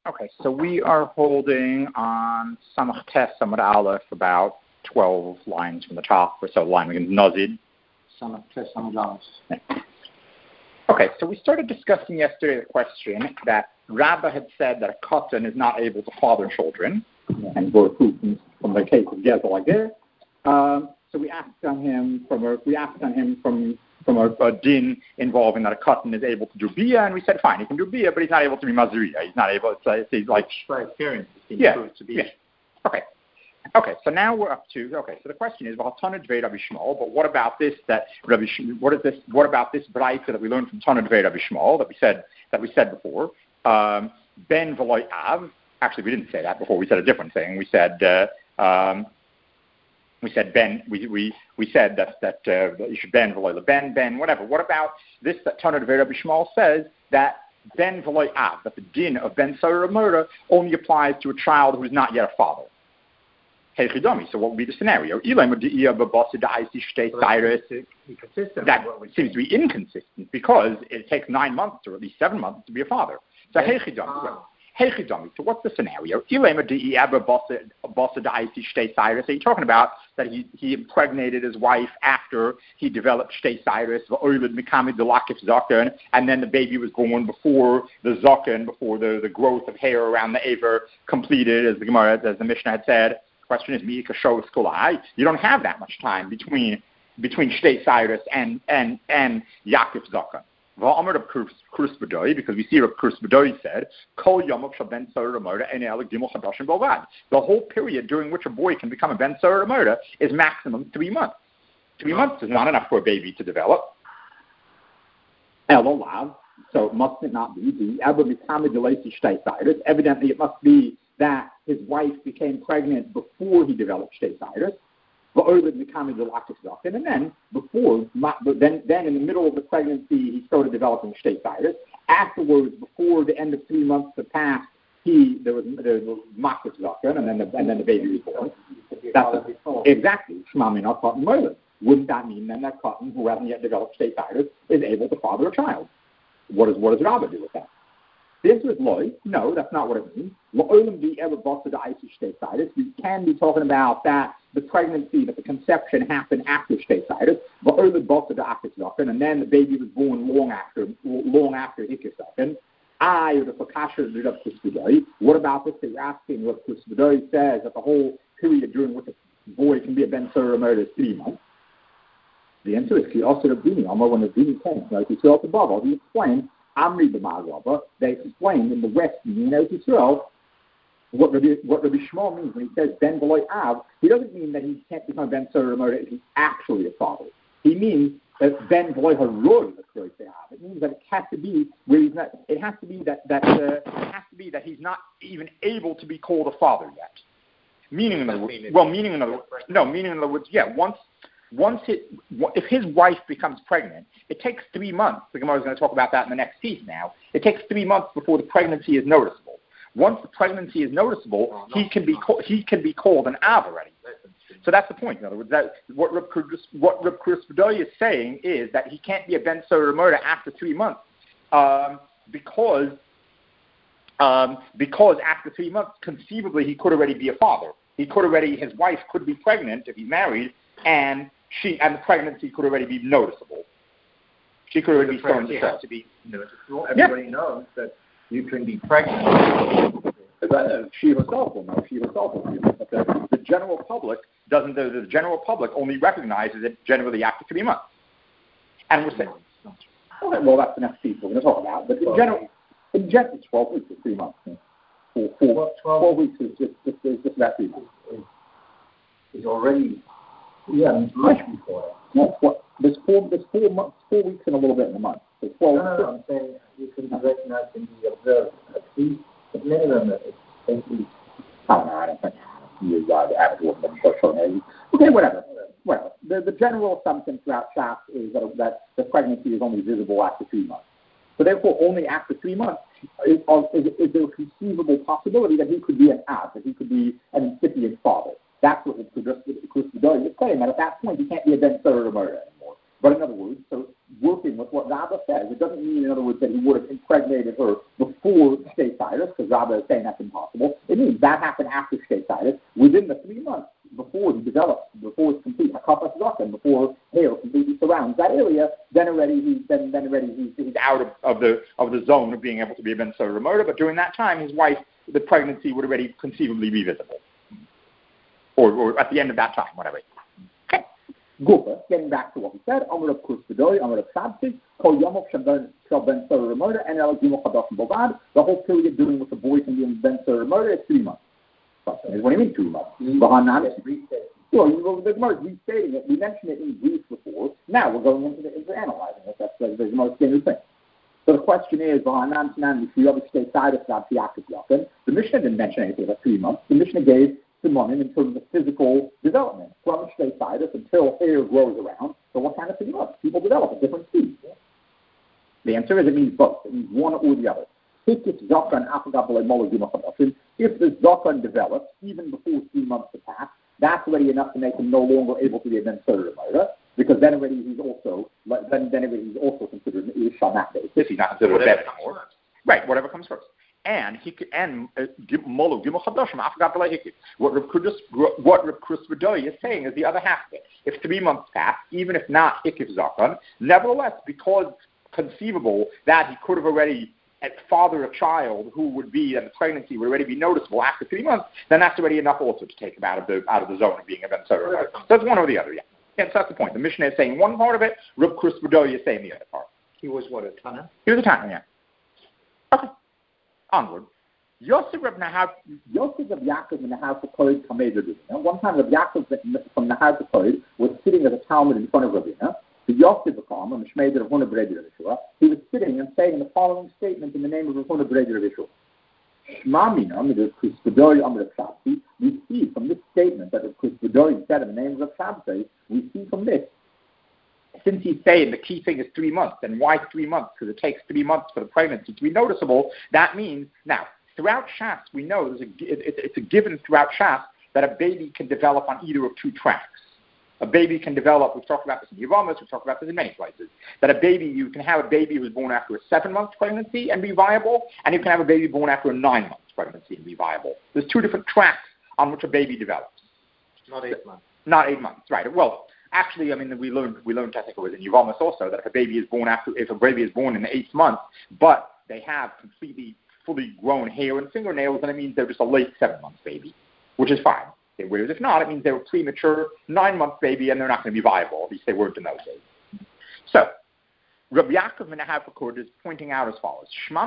Okay, so we are holding on Samach Tes Samad Aleph about 12 lines from the top, or so line against Nazid. Samach Tes Samad Aleph. Okay, so we started discussing yesterday the question that Rabbah had said that a Katan is not able to father children, and we're proof from the case of Gezel like this. So we asked on him from a din involving that a Katan is able to do Bia, and we said fine, he can do Bia, but he's not able to be Mazriya. He's not able to. He's like by experience. To be. Yeah. Okay. So now we're up to So the question is, Tanad Vei Rabbi Shmuel. But what about this? What about this brayta that we learned from Tanad Vei Rabbi Shmuel that we said before? Ben v'loy av. Actually, we didn't say that before. We said a different thing. We said Ben. We said that you should Ben v'loy Ben whatever. What about this? That Tanad Vei Rabbi Shmuel says that Ben v'loy av, that the din of Ben Sarah Murder only applies to a child who is not yet a father. So what would be the scenario? That seems to be inconsistent because it takes 9 months or at least 7 months to be a father. So so what's the scenario? So you're talking about that he impregnated his wife after he developed Shtei Cyrus, and then the baby was born before the Zaken, before the growth of hair around the Aver completed, as the Mishnah had said. Question is, you don't have that much time between Shtei Cyrus and Yaakov Zaken. Because we see what Krus B'doi said, the whole period during which a boy can become a Ben Sarah Murda is maximum 3 months. 3 months is not enough for a baby to develop. So must it not be? Evidently, it must be that his wife became pregnant before he developed Shtei Cyrus. And then then in the middle of the pregnancy, he started developing Shtei Cyrus. Afterwards, before the end of 3 months had passed, there was Makis Zaken, and then the baby was born. Exactly. Wouldn't that mean then that Katan, who hasn't yet developed Shtei Cyrus, is able to father a child? What does Rabbah do with that? The answer is loy. No, that's not what it means. We can be talking about that the pregnancy, that the conception happened after Shtei Cyrus, and then the baby was born long after Ikis. What about this? You're asking what Krus B'doi says that the whole period during which a boy can be a Ben Sarah Murder is 3 months. The answer is when the Bini came, like you saw above, he explained. Amri b'Ma'arava, they explained in the West, Israel, what Rabbi Shmuel means when he says Ben v'loy av. He doesn't mean that he can't become Ben Sarah Murder if he's actually a father. He means that Ben v'loy haroy av. It means that it has to be where he's not. It has to be that he's not even able to be called a father yet. Meaning in other words, if his wife becomes pregnant, it takes 3 months. The Gemara is going to talk about that in the next piece now. It takes 3 months before the pregnancy is noticeable. Once the pregnancy is noticeable, he can be called an Av already. So that's the point. In other words, that what Reb Krus B'doi is saying is that he can't be a Ben Sarah Murder after 3 months because after 3 months, conceivably, he could already be a father. His wife could be pregnant if he's married, and the pregnancy could already be noticeable. She could already be starting to show. To be noticeable. Everybody knows that you can be pregnant. She herself will know. She herself will know. But the general public doesn't. The general public only recognizes it generally after 3 months. And we're saying, well, that's the next piece we're going to talk about. But in general, it's 12 weeks or 3 months. 12 weeks is just that easy. Is already. Yeah, much before. No, there's 4 weeks and a little bit in a month. So 12. No, I'm saying you can be recognized and be observed at least at minimum at 8 weeks. I don't think you the average woman. Okay, whatever. Well, the general assumption throughout Shas is that the pregnancy is only visible after 3 months. So therefore, only after 3 months is there a conceivable possibility that he could be an Av, that he could be an incipient father. That's what Krus B'doi is saying, that at that point he can't be a Ben Sarah Murder anymore. But in other words, so working with what Rabbah says, it doesn't mean, in other words, that he would have impregnated her before Shtei-Sidus, because Rabbah is saying that's impossible. It means that happened after Shtei-Sidus, within the 3 months before he develops, before it's complete, Hakapas Zakan, before hair completely surrounds that area, then already he's out of the zone of being able to be a Ben Sarah murder. But during that time, his wife, the pregnancy would already conceivably be visible, or at the end of that time, whatever. Okay. Gufa, getting back to what we said, Amr of Kursvidoi, Amr of Shabsi, Kol Yomov Shal Ben Sarah murder, and El Gimel Chadash Bovad. The whole period dealing with the boy from being Ben Sarah murder is 3 months. What do you mean 2 months? Well, the Gemara is restating it. We mentioned it in Greece before. Now we're going into analyzing it. That's the most standard thing. So the question is, the Mishnah didn't mention anything about 3 months. The Mishnah gave Simonim in terms of physical development from Shtei-Sidus until hair grows around. So what kind of 3 months? People develop at different speeds. The answer is it means both. It means one or the other. If the Zakan develops even before 3 months have passed, that's already enough to make him no longer able to be a Ben Surah, because then already he's also considered an Ish on that basis. He's not considered a Ben anymore. Right, whatever comes first. And Molo Gimel Chadashim, what Rav Krusvidoi is saying is the other half of it. If 3 months pass, even if not Hikif Zakan, nevertheless, because conceivable that he could have already father a child who would be, and the pregnancy would already be noticeable after 3 months, then that's already enough also to take him out of the zone of being a Ben Surah. So it's one or the other, yeah. And so that's the point. The Mishnah is saying one part of it, Rav Krusvidoi is saying the other part. He was what, a Tana? He was a Tana, yeah. Okay. Onward. Yosef of Yaakov in the house of Koid Kamed. One time Rav Yaakov from the house of Koid was sitting as a Talmud in front of Ravina. The Yosef of Kam, and Mishmei of Huna Breder of Yeshua, he was sitting and saying the following statement in the name of Huna Breder of Yeshua. Shmamina, we see from this statement that Kuspedoi said in the name of Shabtai, we see from this, since he's saying the key thing is 3 months, and why 3 months? Because it takes 3 months for the pregnancy to be noticeable. That means, now, throughout Shas, we know it's a given throughout Shas that a baby can develop on either of 2 tracks. A baby can develop, we've talked about this in Yavamas, we've talked about this in many places, that you can have a baby who is born after a 7-month pregnancy and be viable, and you can have a baby born after a 9-month pregnancy and be viable. There's 2 different tracks on which a baby develops. Not 8 months. Not 8 months, right. Well, actually, I mean, we learned, I think it was in Yavamas also, that if a baby is born in the 8th month, but they have completely, fully grown hair and fingernails, then it means they're just a late 7-month baby, which is fine. Whereas if not, it means they were premature 9-month baby and they're not going to be viable. At least they weren't in those days. So, Rabbi Yaakov in the Hafakord is pointing out as follows.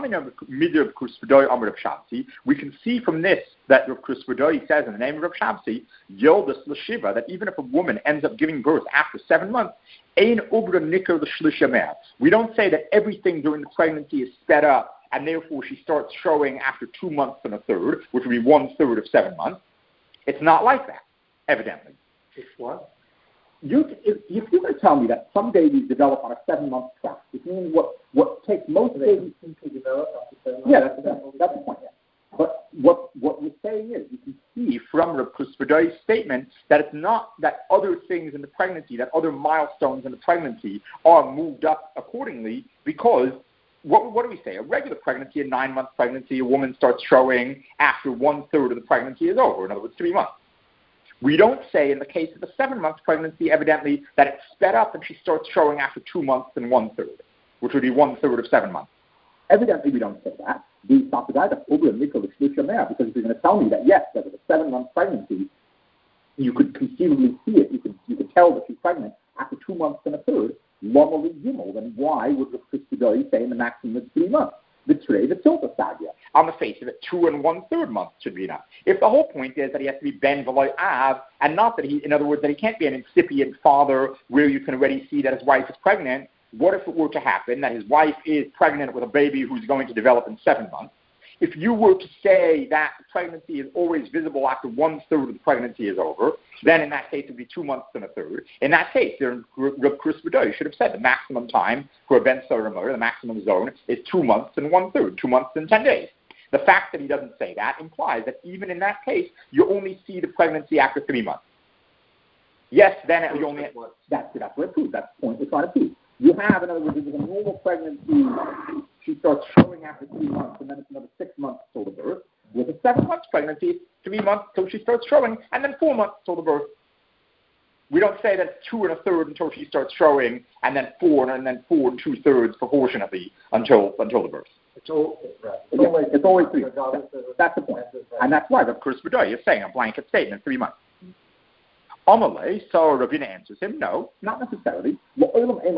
We can see from this that Rav Krusvidoi says in the name of Rav Shabsi, Yildas L'Shiva, that even if a woman ends up giving birth after 7 months, Ein Ubra Nikar L'Shlishameh. We don't say that everything during the pregnancy is sped up and therefore she starts showing after 2 months and a third, which would be 1/3 of 7 months. It's not like that, evidently. It's what? If you're going to tell me that some babies develop on a 7-month track, which means what takes most babies to develop after 7 months. Yeah, that's the point. Yeah. But what we're saying is, you can see from Rav Krusvidoi's statement that it's not that other things in the pregnancy, that other milestones in the pregnancy are moved up accordingly, because what do we say? A regular pregnancy, a 9-month pregnancy, a woman starts showing after 1/3 of the pregnancy is over. In other words, 3 months. We don't say in the case of a 7-month pregnancy, evidently, that it's sped up and she starts showing after 2 months and 1/3, which would be 1/3 of 7 months. Evidently, we don't say that. Because if you're going to tell me that, yes, that with a 7-month pregnancy, you could conceivably see it, you could tell that she's pregnant after 2 months and a third, then why would Rav Krusvidoi say in the maximum is 3 months? On the face of it, 2 1/3 months should be enough. If the whole point is that he has to be ben v'loy av, and not that in other words, that he can't be an incipient father where you can already see that his wife is pregnant, what if it were to happen that his wife is pregnant with a baby who's going to develop in 7 months? If you were to say that the pregnancy is always visible after 1/3 of the pregnancy is over, then in that case it would be 2 months and a third. In that case, Rav Krusvidoi should have said the maximum time for a Ben Surah murder, the maximum zone, is 2 months and 1/3, 2 months and 10 days. The fact that he doesn't say that implies that even in that case, you only see the pregnancy after 3 months. yes, then it only... That's what it proves. That's the point we're trying to prove. You have, in other words, if it's a normal pregnancy, she starts showing after 3 months, and then it's another 6 months till the birth. With a 7-month pregnancy, 3 months till she starts showing, and then 4 months till the birth. We don't say that 2 1/3 until she starts showing, and then 4 2/3 proportionately until the birth. It's always 3 months. That's the point. And that's why Rav Chris Bedoy is saying a blanket statement, 3 months. Amalei, so Ravina answers him, no, not necessarily. You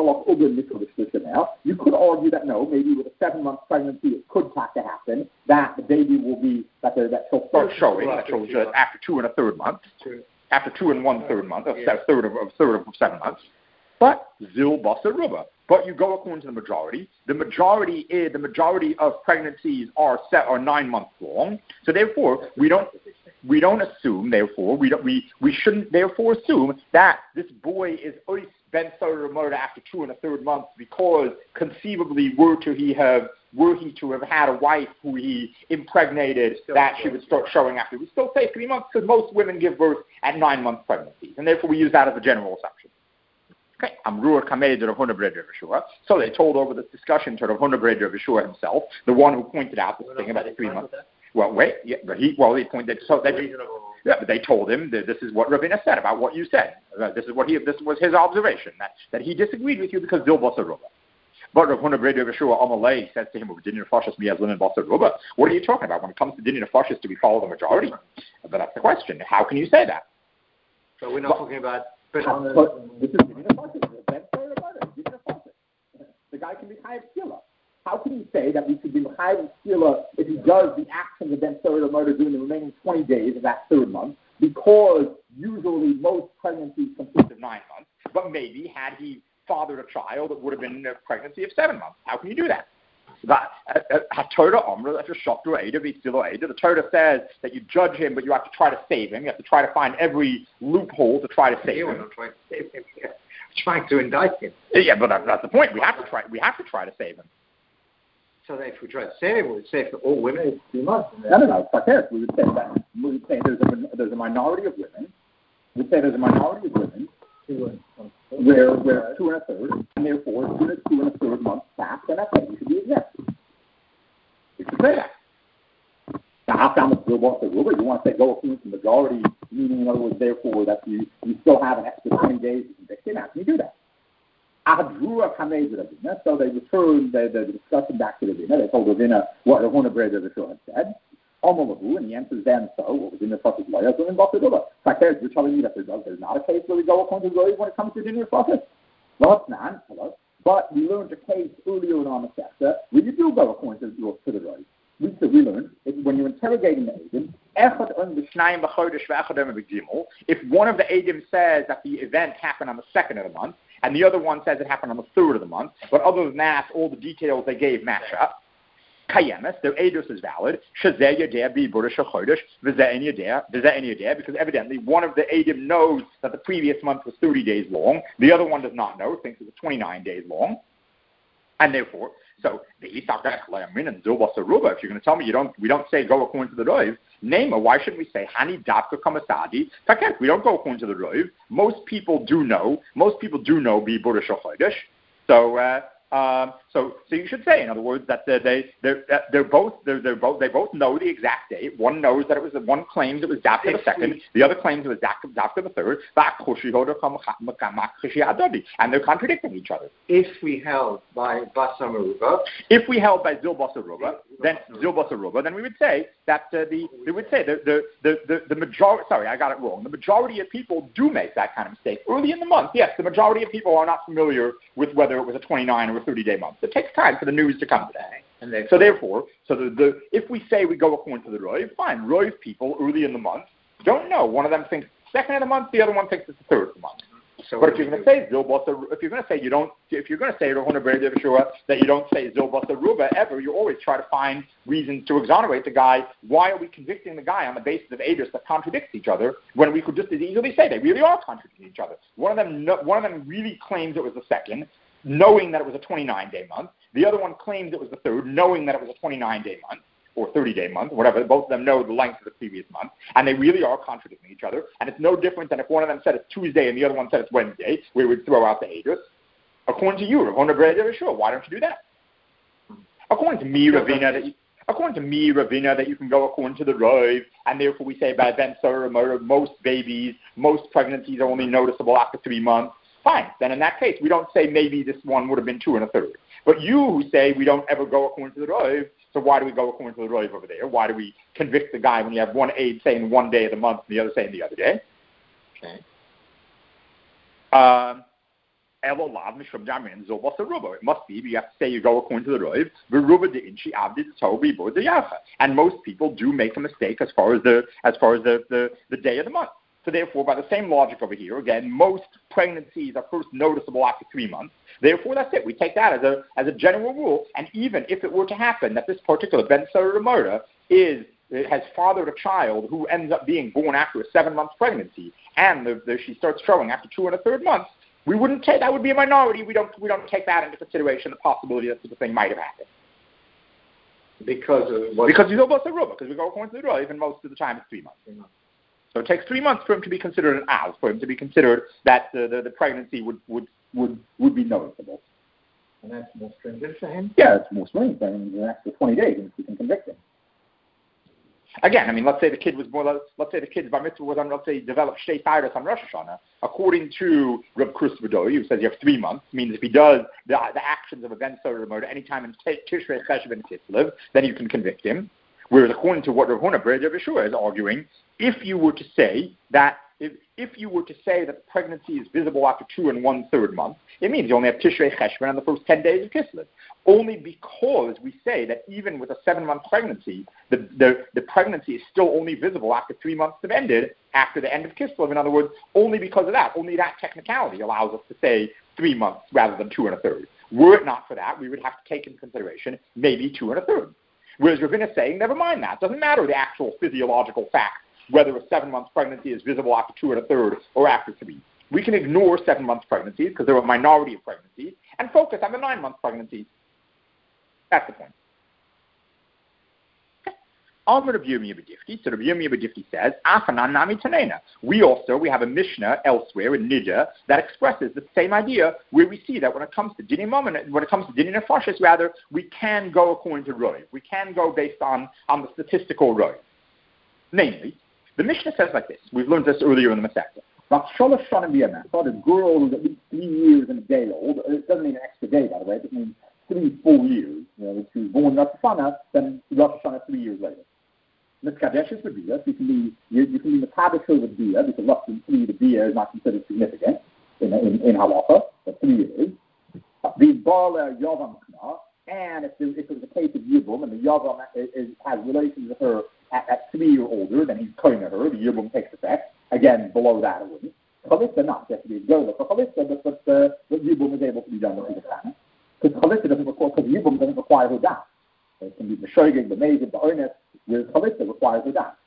could argue that no, maybe with a 7-month pregnancy it could have to happen, that the baby will be, that she'll start showing, that she'll after 2 1/3 months, after 2 1/3 months, a third of 7 months. But Zil Basa Ruba. But you go according to the majority. The majority of pregnancies are 9 months long. So therefore, we don't assume. Therefore, we shouldn't therefore assume that this boy is Ois Ben Soda murder after 2 1/3 months, because conceivably were he to have had a wife who he impregnated, that she would start showing after. We still say 3 months because most women give birth at 9-month pregnancies, and therefore we use that as a general assumption. Okay, so they told over this discussion to Rav Huna Ber Yeshua himself, the one who pointed out this thing about the 3 months. Well, wait, yeah, but he pointed. So that, yeah, but they told him that this is what Ravina said about what you said. This was his observation, that he disagreed with you because Zil Basa Ruba. But Rav Huna Ber Yeshua Amalei says to him, what are you talking about? When it comes to Dinyan Nefashos, do we follow the majority? But that's the question. How can you say that? So we're not talking about... This is Dinyan Nefashos. The guy can be high skiller. How can you say that we should be high skiller if he does the actions of Ben Surah murder during the remaining 20 days of that 3rd month? Because usually most pregnancies consist of 9 months, but maybe had he fathered a child, it would have been a pregnancy of 7 months. How can you do that? The Torah says that you judge him, but you have to try to save him. You have to try to find every loophole to try to save him. We're not trying to save him here. We're trying to indict him. Yeah, but that's the point. We have to try to save him. So that if we try to save him, we would say for all women it's 3 months. No. We would say that. We would say there's a minority of women. We'd say there's a minority of women where 2 1/3, and therefore as soon as 2 1/3 months pass, then that baby should be exempt. You should say that. Now, how come it's Zil Basa Ruba? You want to say go according to the majority, meaning in other words, therefore that you still have an extra 20 days to convict him. How can you do that? So they returned the discussion back to Ravina. They told Ravina what Rav Huna Ber Yeshua had said. And the answer is then so. What was in the process lawyers and in Basa Ruba. You're telling me that there's not a case where we go according to the when it comes to Dinyan Nefashos? Well, it's not. But we learned a case earlier in our Masechta where you do go according to the road. We learned when you're interrogating the Eidim, if one of the Eidim says that the event happened on the 2nd of the month, and the other one says it happened on the 3rd of the month, but other than that, all the details they gave match up, their Eidos is valid, because evidently one of the Eidim knows that the previous month was 30 days long, the other one does not know, thinks it was 29 days long, and therefore, so the Isaac and Zil Basa Ruba, if you're going to tell me we don't say go according to the Rov, Nema, why shouldn't we say Hani Davka Kamasadi? We don't go according to the Rov. Most people do know Bi Burish Chodesh. So you should say, in other words, that they both know the exact date. One knows that one claims it was Dafka the 2nd, the other claims it was Dafka the 3rd. And they're contradicting each other. If we held by Basa Ruba, Zil Basa Ruba, then we would say that the majority. Sorry, I got it wrong. The majority of people do make that kind of mistake early in the month. Yes, the majority of people are not familiar with whether it was a 29 or a 30-day month. It takes time for the news to come today. And therefore, if we say we go according to the Rov, fine. Rov people early in the month don't know. One of them thinks 2nd of the month, the other one thinks it's the 3rd of the month. So but if you're going to say Zil Basa, if you're going to say Rav Huna Ber Yeshua that you don't say Zil Basa Ruba ever, you always try to find reasons to exonerate the guy. Why are we convicting the guy on the basis of Eidos that contradicts each other when we could just as easily say they really are contradicting each other? One of them really claims it was the 2nd, knowing that it was a 29-day month. The other one claims it was the 3rd, knowing that it was a 29-day month. or 30-day month, whatever. Both of them know the length of the previous month, and they really are contradicting each other. And it's no different than if one of them said it's Tuesday and the other one said it's Wednesday, we would throw out the Eidos. According to you, Rav Huna ber Eliezer, sure, why don't you do that? According to me, Ravina, that you can go according to the Rav, and therefore we say by Ben Sarah, most babies, most pregnancies are only noticeable after 3 months. Fine. Then in that case, we don't say maybe this one would have been 2 1/3. But you who say we don't ever go according to the Rav, so why do we go according to the Rav over there? Why do we convict the guy when you have one aide saying one day of the month and the other saying the other day? Okay. It must be, you have to say you go according to the Rav, and most people do make a mistake as far as the day of the month. So therefore, by the same logic over here, again, most pregnancies are first noticeable after 3 months. Therefore, that's it. We take that as a general rule. And even if it were to happen that this particular Ben Sarah Murda has fathered a child who ends up being born after a 7-month pregnancy, and she starts showing after 2 1/3 months, we wouldn't take that. Would be a minority. We don't take that into consideration. The possibility that such a thing might have happened. Because you go both the Ruba, because we go according to the Ruba, even most of the time it's 3 months. So it takes 3 months for him to be considered an Av, for him to be considered that the pregnancy would be noticeable. And that's more stringent for him? Yeah, it's more stringent than an extra 20 days, and we can convict him. Again, I mean, let's say the kid's bar mitzvah was on, let's say, developed shtei tayros on Rosh Hashanah. According to Reb Chris Bedoy, who says you have 3 months, means if he does the actions of a Ben Sarah murder anytime in Tishrei, Cheshev, and Kislev, then you can convict him. Whereas according to what Rav Huna ber Eliezer is arguing, if you were to say that the pregnancy is visible after 2 1/3 months, it means you only have Tishrei Cheshvan on the first 10 days of Kislev. Only because we say that even with a 7-month pregnancy, the pregnancy is still only visible after 3 months have ended, after the end of Kislev. In other words, only because of that, only that technicality allows us to say 3 months rather than 2 1/3. Were it not for that, we would have to take into consideration maybe 2 1/3. Whereas Ravina is saying, never mind that. It doesn't matter the actual physiological fact whether a 7-month pregnancy is visible after 2 1/3 or after 3. We can ignore 7-month pregnancies because they're a minority of pregnancies and focus on the 9-month pregnancies. That's the point. So Rabbi Yirmiyah B'Difti says, Afanan Nami Tanena. We have a Mishnah elsewhere in Nida that expresses the same idea, where we see that when it comes to Dinim Nefashis, rather, we can go according to Roy. We can go based on the statistical Roy. Namely, the Mishnah says like this. We've learned this earlier in the Masechta. I thought a girl who's at least 3 years and a day old. It doesn't mean an extra day, by the way. It means 3 full years. If she was born Rosh Hashanah, then Rosh Hashanah 3 years later. Miskadeshes would be this. You can be Mekadesher with Bia, because less than 3, the Bia is not considered significant in Halacha, but 3 years. The Bala Yavam Kna, and if it was a case of Yibum, and the Yavam has relations with her at 3 or older, then he's cutting at her, the Yibum takes effect. Again, below that it wouldn't. Chalissa not, it has to be a Gola for Chalissa, but the Yibum is able to be done with the time. Because Chalissa doesn't require, because Yibum doesn't require her down. It can be the Shoigig, the Mazid, the Oinus, whereas Chalissa requires her down.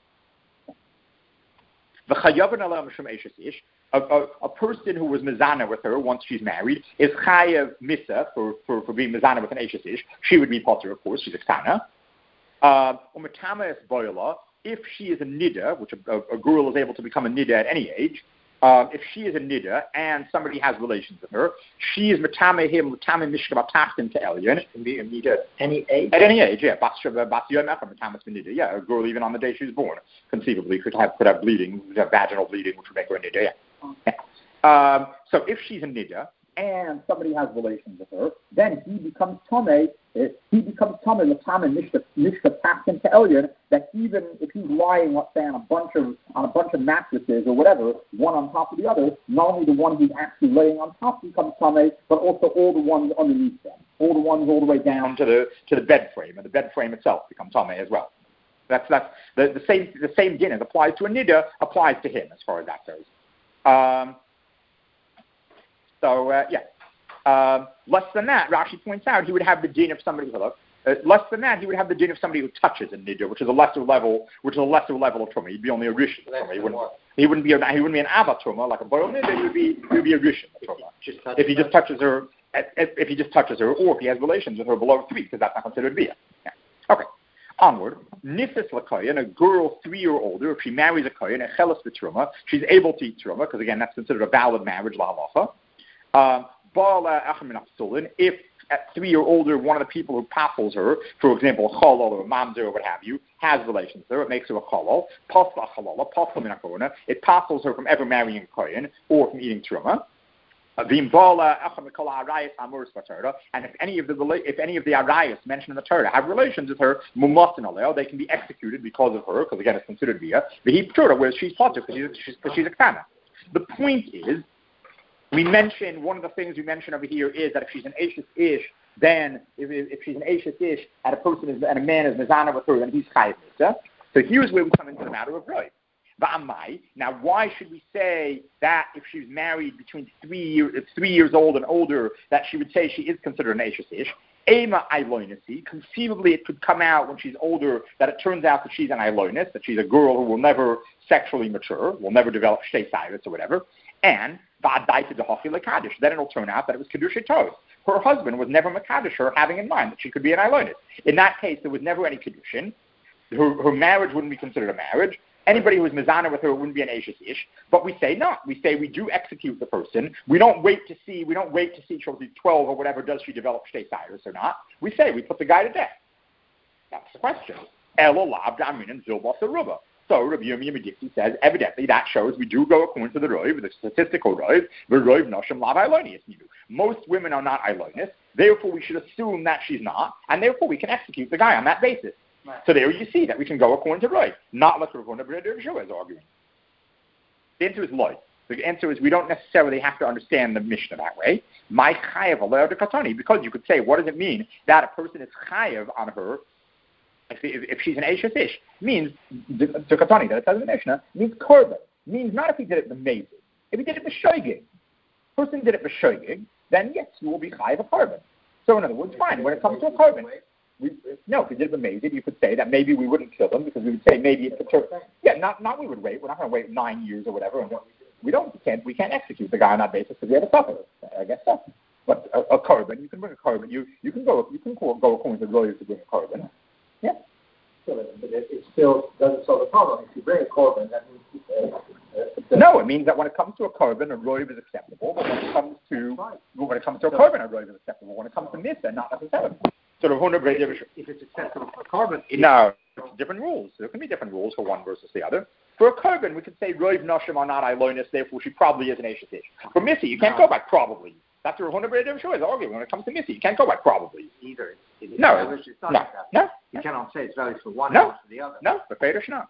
A person who was mezana with her once she's married is chayav misa for being mezana with an eshes ish. She would be potter, of course. She's a ksana. Umatama is boila. If she is a nida, which a girl is able to become a nida at any age, if she is a nida and somebody has relations with her, she is matame him matame mishkabatachtim to Elyon. She can be a nida at any age. At any age, yeah. Bas yomach matamas nida. Yeah, a girl even on the day she was born, conceivably could have bleeding, have vaginal bleeding, which would make her a nida. Yeah. So if she's a nida and somebody has relations with her, then he becomes tameh. He becomes tameh l'tameh mishkabatachtim to Elyon. That even if he's lying, let's say, on a bunch of mattresses or whatever, one on top of the other, not only the one who's actually laying on top becomes tameh, but also all the ones underneath them, all the ones all the way down to the bed frame, and the bed frame itself becomes tameh as well. That's the same din as applies to a nida applies to him as far as that goes. Less than that, Rashi points out, he would have the din of somebody. Less than that, he would have the din of somebody who touches a niddah, which is a lesser level of truma. He'd be only a rishon truma. He wouldn't be an abba truma like a boil niddah. He would be a rishon truma. If he just touches her, or if he has relations with her below 3, because that's not considered bia. Yeah. Okay. Onward. Nifis l'kohen, a girl 3 or older, if she marries a kohen, a chelas v'truma, she's able to eat truma, because again, that's considered a valid marriage, la halacha. If at 3 or older, one of the people who passels her, for example, a chalal or a mamzer or what have you, has relations with her, it makes her a chalal, it passels her from ever marrying a kohen or from eating truma. And if any of the arayas mentioned in the Torah have relations with her, they can be executed because of her, because again it's considered via whereas she's potter because she's a kana. The point is, one of the things we mention over here is that if she's an Ashes Ish, then if she's an Ashes Ish and a man is mezana with her, then he's chayiv mitzvah. So here's where we come into the matter of Roy. Now, why should we say that if she's married between 3 years old and older, that she would say she is considered an Ashes Ish? Ema Iloinasi, conceivably it could come out when she's older that it turns out that she's an Ilonis, that she's a girl who will never sexually mature, will never develop shtei cyrus or whatever, and then it'll turn out that it was Kedusha Tos. Her husband was never Makadosh her, having in mind that she could be an Ilonis. In that case, there was never any Kedushin. Her marriage wouldn't be considered a marriage. Anybody who was mezana with her wouldn't be an Ashes Ish. But we say not. We say we do execute the person. We don't wait to see she'll be 12 or whatever, does she develop shtei cyrus or not. We say we put the guy to death. That's the question. So Rabbi Yirmiyah Mediksi says, evidently that shows we do go according to the Roiv, the statistical Roiv, the Roiv Noshim Lav Eilonius. Most women are not Eilonis, therefore we should assume that she's not, and therefore we can execute the guy on that basis. Right. So there you see that we can go according to Roiv, not like Rav Huna ben Yehoshua is arguing. The answer is Loy. The answer is we don't necessarily have to understand the Mishnah that way. My chayav aleo de katani, because you could say, what does it mean that a person is chayav on her if she's an Ashes Ish? Means, to katani, that it says in the Mishnah, means korban. Means not if he did it b'mezid. If he did it b'shoigig. Person did it b'shoigig, then yes, you will be chayav a korban. So in other words, fine, when it comes to a korban, if he did it b'mezid, you could say that maybe we wouldn't kill him because we would say maybe it's a turn. Yeah, not we would wait. We're not going to wait 9 years or whatever. And we can't execute the guy on that basis because we have a suffer. I guess so. But a korban, you can bring a korban. You can go according to the lawyers to bring a korban. Yeah. But it still doesn't solve the problem. If you bring a korban, that means no, it means that when it comes to a korban, a roiv is acceptable. But when it comes to a korban, a roiv is acceptable. When it comes to mitzvah, not necessarily. So if it's acceptable for korban, no, it's different rules. There can be different rules for one versus the other. For a korban, we could say roiv noshim are not Eilonis, therefore she probably is an Ashes Ish. For missy, you can't go by probably. That's what Rav Huna ben Yehoshua is arguing. When it comes to missy, you can't go by probably. Either. No. You cannot say it's valid for one or for the other. No, the Federsh not.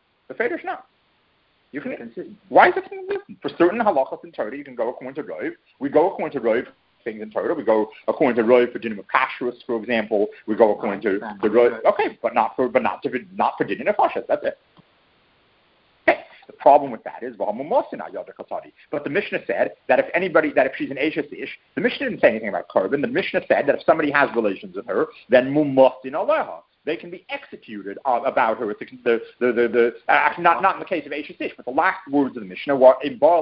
You can consistent. Why is it consistent? For certain halachas in Torah, you can go according to Roiv. We go according to Roiv things in Torah. We go according to Roiv for dinim of kashrus, for example. We go according to the Roiv. Okay, but not for dinim of kashrus. That's it. Okay. The problem with that is but the Mishnah said that if she's an Ashes Ish, the Mishnah didn't say anything about korban. The Mishnah said that if somebody has relations with her, then mumosin aleha. They can be executed about her. Actually, not in the case of Ashes Ish, but the last words of the Mishnah were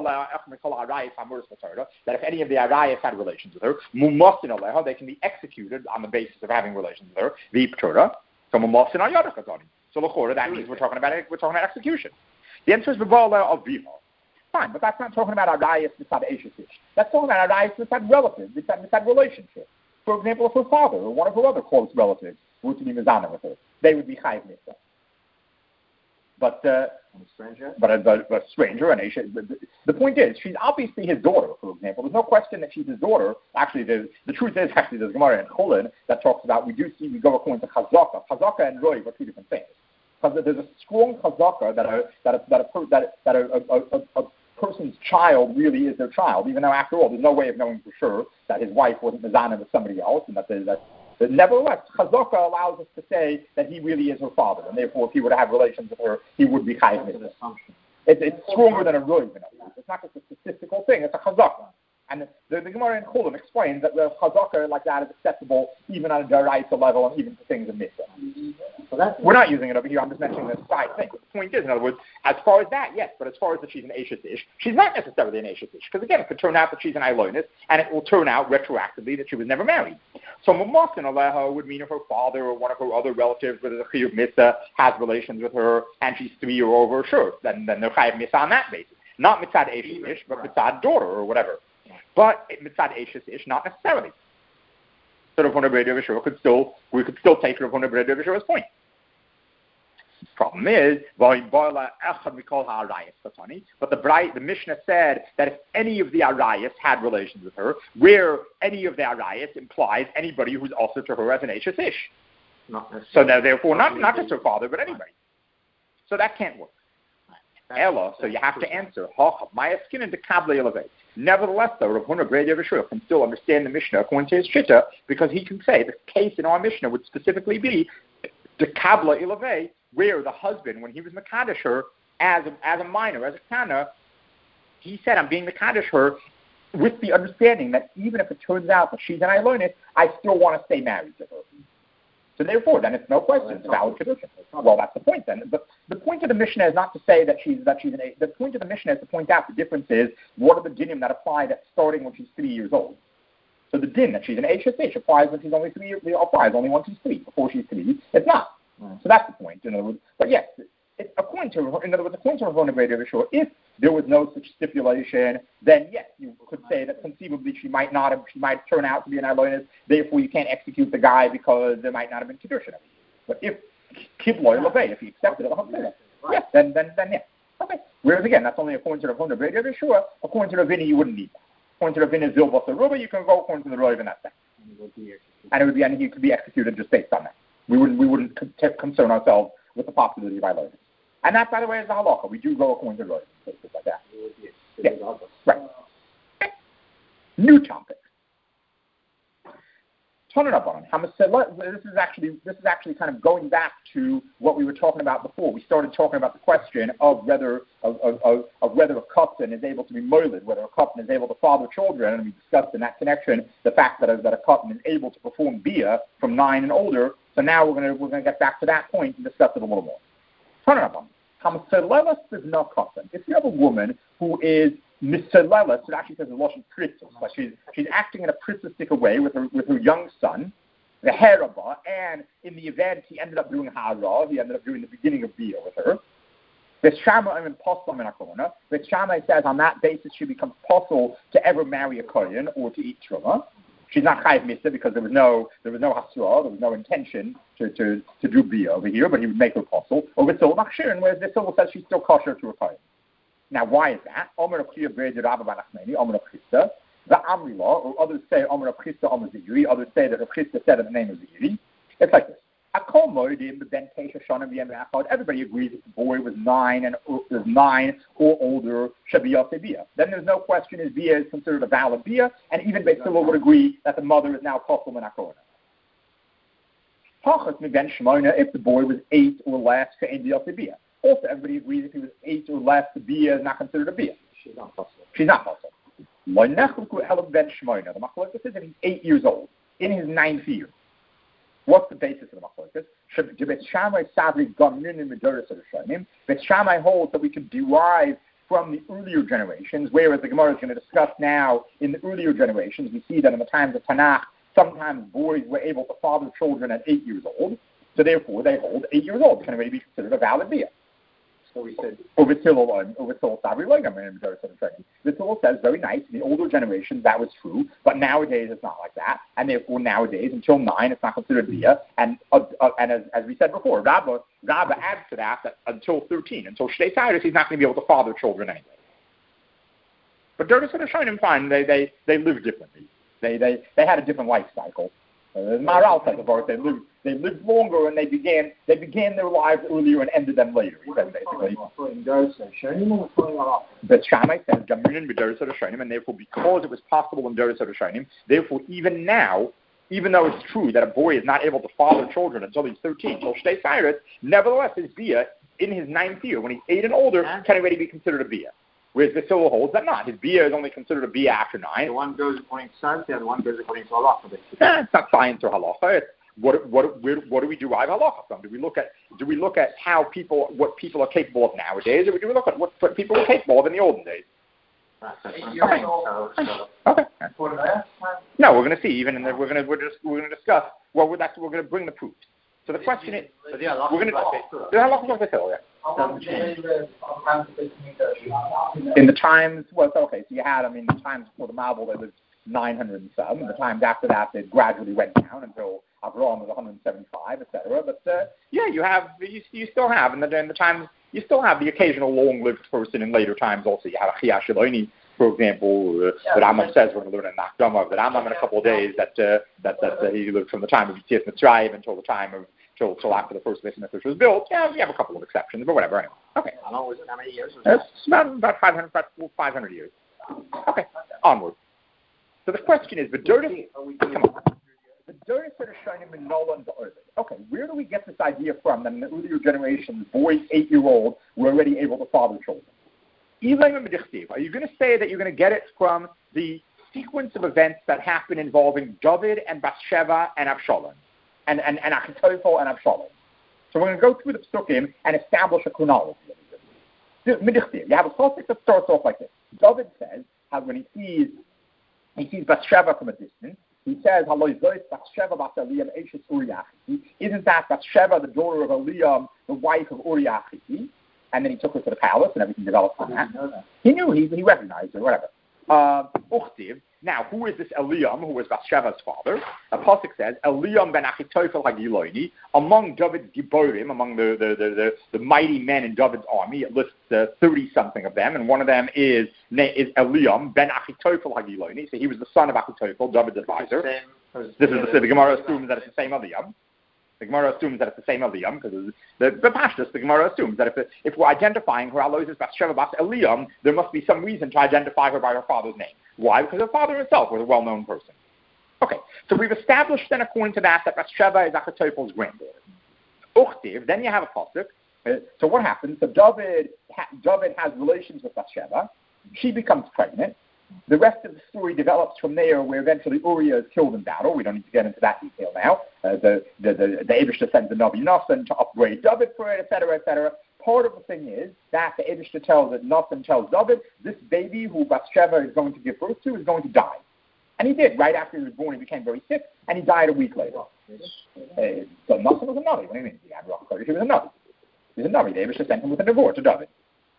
that if any of the arayas had relations with her, mumosin aleha, they can be executed on the basis of having relations with her. V'iptura, so mumosin al yadach katani. So l'chora, that means we're talking about execution. The answer is v'ba'ala aviha. Fine, but that's not talking about arayas mitzad Ashes Ish. That's talking about arayas mitzad relatives, mitzad relationship. For example, if her father or one of her other close relatives were to be mezana with her, they would be chayiv mitzvah. But a stranger, an Ashes. The point is, she's obviously his daughter. For example, there's no question that she's his daughter. Actually, the truth is, there's Gemara in Chulin that talks about we go according to chazaka. Chazaka and roiv are two different things. Because there's a strong chazaka that a person's child really is their child, even though after all there's no way of knowing for sure that his wife wasn't mezana with somebody else, and that nevertheless chazaka allows us to say that he really is her father, and therefore if he were to have relations with her, he would be chayiv mitzvah. It's stronger than a roiv. It's not just a statistical thing; it's a chazaka. And the Gemara in Chulin explains that the chazaka like that is acceptable even on a daraisa level and even for things of mitzvah. So we're not using it over here. I'm just mentioning the side thing. The point is, in other words, as far as that, yes, but as far as that she's an Ashes Ish, she's not necessarily an Ashes Ish, because again, it could turn out that she's an Eilonis, and it will turn out retroactively that she was never married. So Mamaskin Aleha would mean if her father or one of her other relatives with a Chiyuv Misa has relations with her and she's 3 or over, sure, then they're Chayiv Misa on that basis. Not Mitzad Eshes Ish, but Mitzad daughter or whatever. But Mitzad Eshes Ish, not necessarily. So Rav Huna Bar Yeshua we could still take Rav Huna Bar Yeshua's point. Problem is, but the Mishnah said that if any of the Arayas had relations with her, where any of the Arayas implies anybody who's also to her as an Eshes Ish. So now, therefore, not just her father, but anybody. So that can't work. Ella, so you have to answer. Nevertheless, though, Rav Huna Bar Yeshua can still understand the Mishnah according to his Shitta, because he can say the case in our Mishnah would specifically be the Kabla Ilaveh, where the husband, when he was Mekadesh her as a minor, as a Kana, he said, I'm being Mekadesh her with the understanding that even if it turns out that she's an Ilonis, I still want to stay married to her. So therefore, then it's no question, it's valid Kedusha. Well, that's the point then. But the point of the Mishnah is not to say that she's the point of the Mishnah is to point out the difference is what are the dinim that apply that starting when she's 3 years old. So the din that she's an Eshes Ish applies when she's only 3 years, applies only when she's 3. Before she's 3, it's not. So that's the point, in other words. But yes, according to Rav Huna Bar Yeshua, if there was no such stipulation, then yes, you could say that conceivably she might turn out to be an Ilonis, therefore you can't execute the guy because there might not have been Kedusha. But if Kibloy Levei, if he accepted it, yes, then yes. Okay. Whereas again, that's only according to Rav Huna Bar Yeshua. According to Ravini, you wouldn't need that. According to Ravini Zilbas Aruba, you can go according to the Rav, and that's that. And he could be executed just based on that. We wouldn't concern ourselves with the possibility of Ilonis. And that, by the way, is the halacha. We do go according to the Rav, places like that. Yeah. Right. Okay. New topic. This is actually kind of going back to what we were talking about before. We started talking about the question of whether a Katan is able to be moiled, whether a Katan is able to father children, and we discussed in that connection the fact that a Katan is able to perform bia from 9 and older. So now we're going to get back to that point and discuss it a little more. If you have a woman who is misalelas, it actually says in Lashon Pritzos, like she's acting in a pritzistic way with her young son, the Heraba, and in the event he ended up doing Hara, he ended up doing the beginning of Bia with her. Shammai says on that basis she becomes possible to ever marry a Kohen or to eat Truma. She's not Chayiv Misa because there was no Hasra, there was no intention to do Bia over here, but he would make her possible. Or Vitzil Machshirin, whereas Vitzil says she's still kosher to a Kohen. Now, why is that? Omer of Chiyuv Be'ed Rabba Banachmeni, Omer of Chisda, the Amrila, or others say Omer of Chisda, Omer Ziri, others say that Rav Chisda said in the name of Ziri. It's like this. Everybody agrees that the boy was 9 or older, Shabiyah Bia. Then there's no question if Bia is considered a valid Bia, and even Beit Hillel would agree that the mother is now Kosel Menachona. If the boy was 8 or less, Bia. Also, everybody agrees if he was 8 or less, the Bia is not considered a Bia. She's not Kosel. The Machlokes is that he's 8 years old, in his 9th year. What's the basis of the machlokes? Beit Shammai holds that we can derive from the earlier generations, whereas the Gemara is going to discuss now in the earlier generations, we see that in the times of Tanakh, sometimes boys were able to father children at 8 years old, so therefore they hold 8 years old. It can already be considered a valid bia. So we said, Vitzil says, very nice, in the older generations that was true, but nowadays it's not like that, and therefore nowadays, until 9, it's not considered bia, and as we said before, Rabba adds to that until 13, until Shtei Tyrus, he's not going to be able to father children anyway. But Dervis and Hashonim, fine, they lived differently. They had a different life cycle. Maharal says about they lived longer and they began their lives earlier and ended them later. He says basically. But Shammai says Gamunin b'Derus Hashonim, and therefore because it was possible in Derus Hashonim, therefore even now, even though it's true that a boy is not able to father children until he's 13, until Shtei Cyrus, nevertheless his bia in his 9th year, when he's 8 and older, can already be considered a bia. Whereas the Silva holds that not. His bia is only considered a bia after 9. The one goes according to science, the other one goes according to halacha. It's not science or halacha. It's what do we derive halacha from? Do we look at what people are capable of nowadays, or do we look at what people were capable of in the olden days? Okay. No, we're going to see. Even in the, we're going to discuss. Well, we're going to bring the proofs. So the question is, we're going to. In the times, well, okay. So you had, the times before the Mabul, there was 900 and some. And the times after that, it gradually went down until Avraham was 175, etc. But you still have in the times. You still have the occasional long-lived person in later times also. You have Achia Shaloni, for example, the Rambam says we're going to learn in Nachdama, the Rambam in a couple of days that he lived from the time of Yitzias Mitzrayim until the time of till after the first Beis Hamikdash was built. Yeah, we have a couple of exceptions, but whatever. Anyway, okay. How long was it? How many years? It's about 500 years. Okay, onward. So the question is, the Doris that are shining in Nolan to Earth. Okay, where do we get this idea from that in the earlier generations, boys 8-year-old were already able to father children? Are you going to say that you're going to get it from the sequence of events that happen involving David and Bathsheba and Absalom, and Achitophel and Absalom? So we're going to go through the Psukim and establish a chronology. You have a pasuk that starts off like this. David says how when he sees Bathsheba from a distance, he says, isn't that Bathsheba, the daughter of Eliam, the wife of Uriah Hittite? And then he took her to the palace, and everything developed from that. He knew, he recognized her, whatever. Uchtiv. Now, who is this Eliam, who was Bathsheba's father? The pasuk says, Eliam ben Achitophel HaGiloni, among David's Giborim, among the mighty men in David's army. It lists 30-something of them, and one of them is Eliam ben Achitophel HaGiloni. So he was the son of Achitophel, David's advisor. The Gemara assumes that it's the same Eliam. The Gemara assumes that it's the same Eliam, because the Pashtus, the Gemara assumes that if we're identifying her, Alois is Bathsheba Bas Eliam, there must be some reason to identify her by her father's name. Why? Because her father himself was a well-known person. Okay, so we've established then, according to that Bathsheba is Achitophel's granddaughter. Uchtiv, then you have a pasuk. So what happens? So David has relations with Bathsheba. She becomes pregnant. The rest of the story develops from there, where eventually Uriah is killed in battle. We don't need to get into that detail now. The Eibishter sends the Navi Nathan to upgrade David for it, etc., etc. Part of the thing is that the Eibishter Nathan tells David, this baby who Bathsheba is going to give birth to is going to die. And he did. Right after he was born, he became very sick, and he died a week later. So Nathan was a Navi. What do you mean? He was a Navi. He was a Navi. The Eibishter sent him with a divorce to David.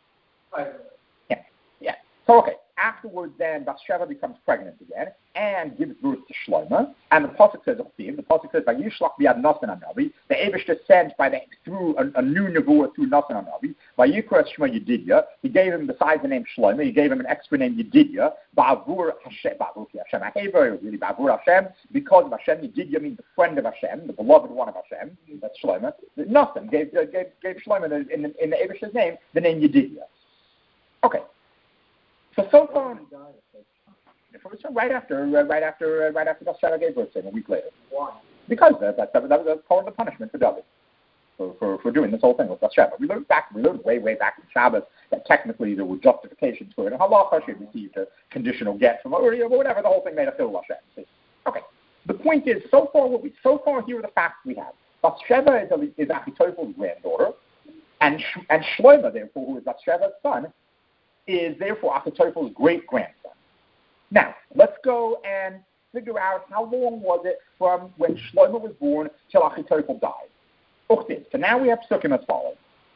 Yeah. So, okay. Afterwards, then, Bathsheba becomes pregnant again and gives birth to Shlomo. And the pasuk says, "Vayishlach b'yad Nathan hanavi." The Eibishter sent through a new nevuah through Nathan hanavi. Vayikra Shema Yedidia. He gave him, besides the name Shlomo, he gave him an extra name Yedidia. Ba'avur Hashem, really Ba'avur Hashem, because of Hashem. Yedidia means the friend of Hashem, the beloved one of Hashem. That's Shlomo. Nathan gave Shlomo in the Eibishter's name the name Yedidia. Okay. So far, right after Bathsheba gave birth to him a week later. Why? Because that was part of the punishment for David for doing this whole thing with Bathsheba. We learned way back in Shabbos that technically there were justifications for it. And Halacha, she received a conditional get from Uriah, or whatever. The whole thing made a Chilul Hashem. Okay. The point is, so far here are the facts we have. Bathsheba is Achitophel's granddaughter, and Shlomo, therefore, who is Bathsheba's son, is therefore Achitophel's great-grandson. Now, let's go and figure out how long was it from when Shlomo was born till Achitophel died. Okay, so now we have Psukim as follows.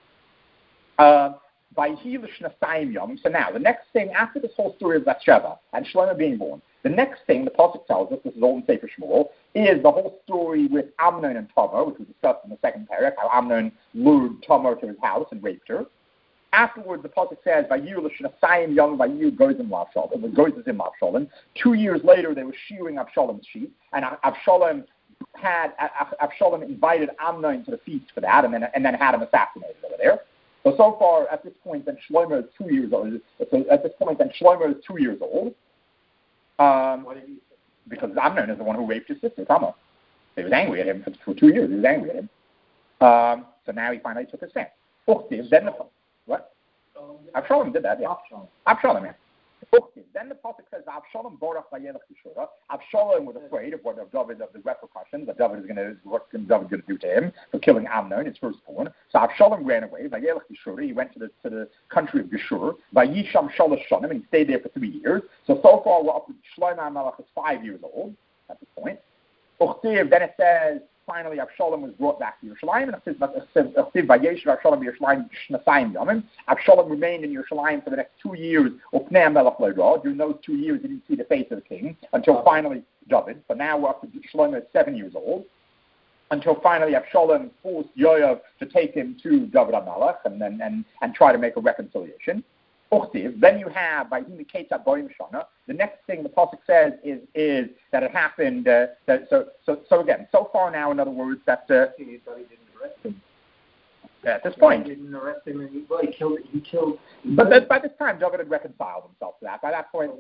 So now, the next thing, after this whole story of Bathsheba and Shlomo being born, the next thing the pasuk tells us, this is all in Sefer Shmuel, is the whole story with Amnon and Tamar, which we discussed in the second paragraph, how Amnon lured Tamar to his house and raped her. Afterwards, the pasuk says, "Vayu l'shnasayim young vayu gozim l'Avshalom." The gozim l'Avshalom. 2 years later, they were shearing Avshalom's sheep, and Avshalom invited Amnon to the feast for that, and then had him assassinated over there. So far, at this point, then Shlomo is 2 years old. Because Amnon is the one who raped his sister Tamar. He was angry at him for 2 years. He was angry at him. So now he finally took his stand. Then what? Absalom did that, yeah. Absalom, yeah. Then the pasuk says, "Avshalom borach vayelech b'shura." Avshalom was afraid of David, of the repercussions that David is going to do to him for killing Amnon, his firstborn. So Avshalom ran away. Vayelech b'shura. He went to the country of Geshur. Vayisham shalosh shanim, and he stayed there for 3 years. So far we're up to Shlomo HaMelech is 5 years old at this point. Then it says, finally, Avshalom was brought back to Yerushalayim, and Avshalom remained in Yerushalayim for the next 2 years. During those 2 years, he didn't see the face of the king until finally David. So now we're up to Shlomo at 7 years old. Until finally Avshalom forced Yoav to take him to David HaMelech and try to make a reconciliation. Then you have by the next thing the pasuk says is that it happened. So again, so far now, in other words, that he thought he didn't arrest him. At this point, He didn't arrest him, and he killed. But by this time, David had reconciled himself to that. By that point,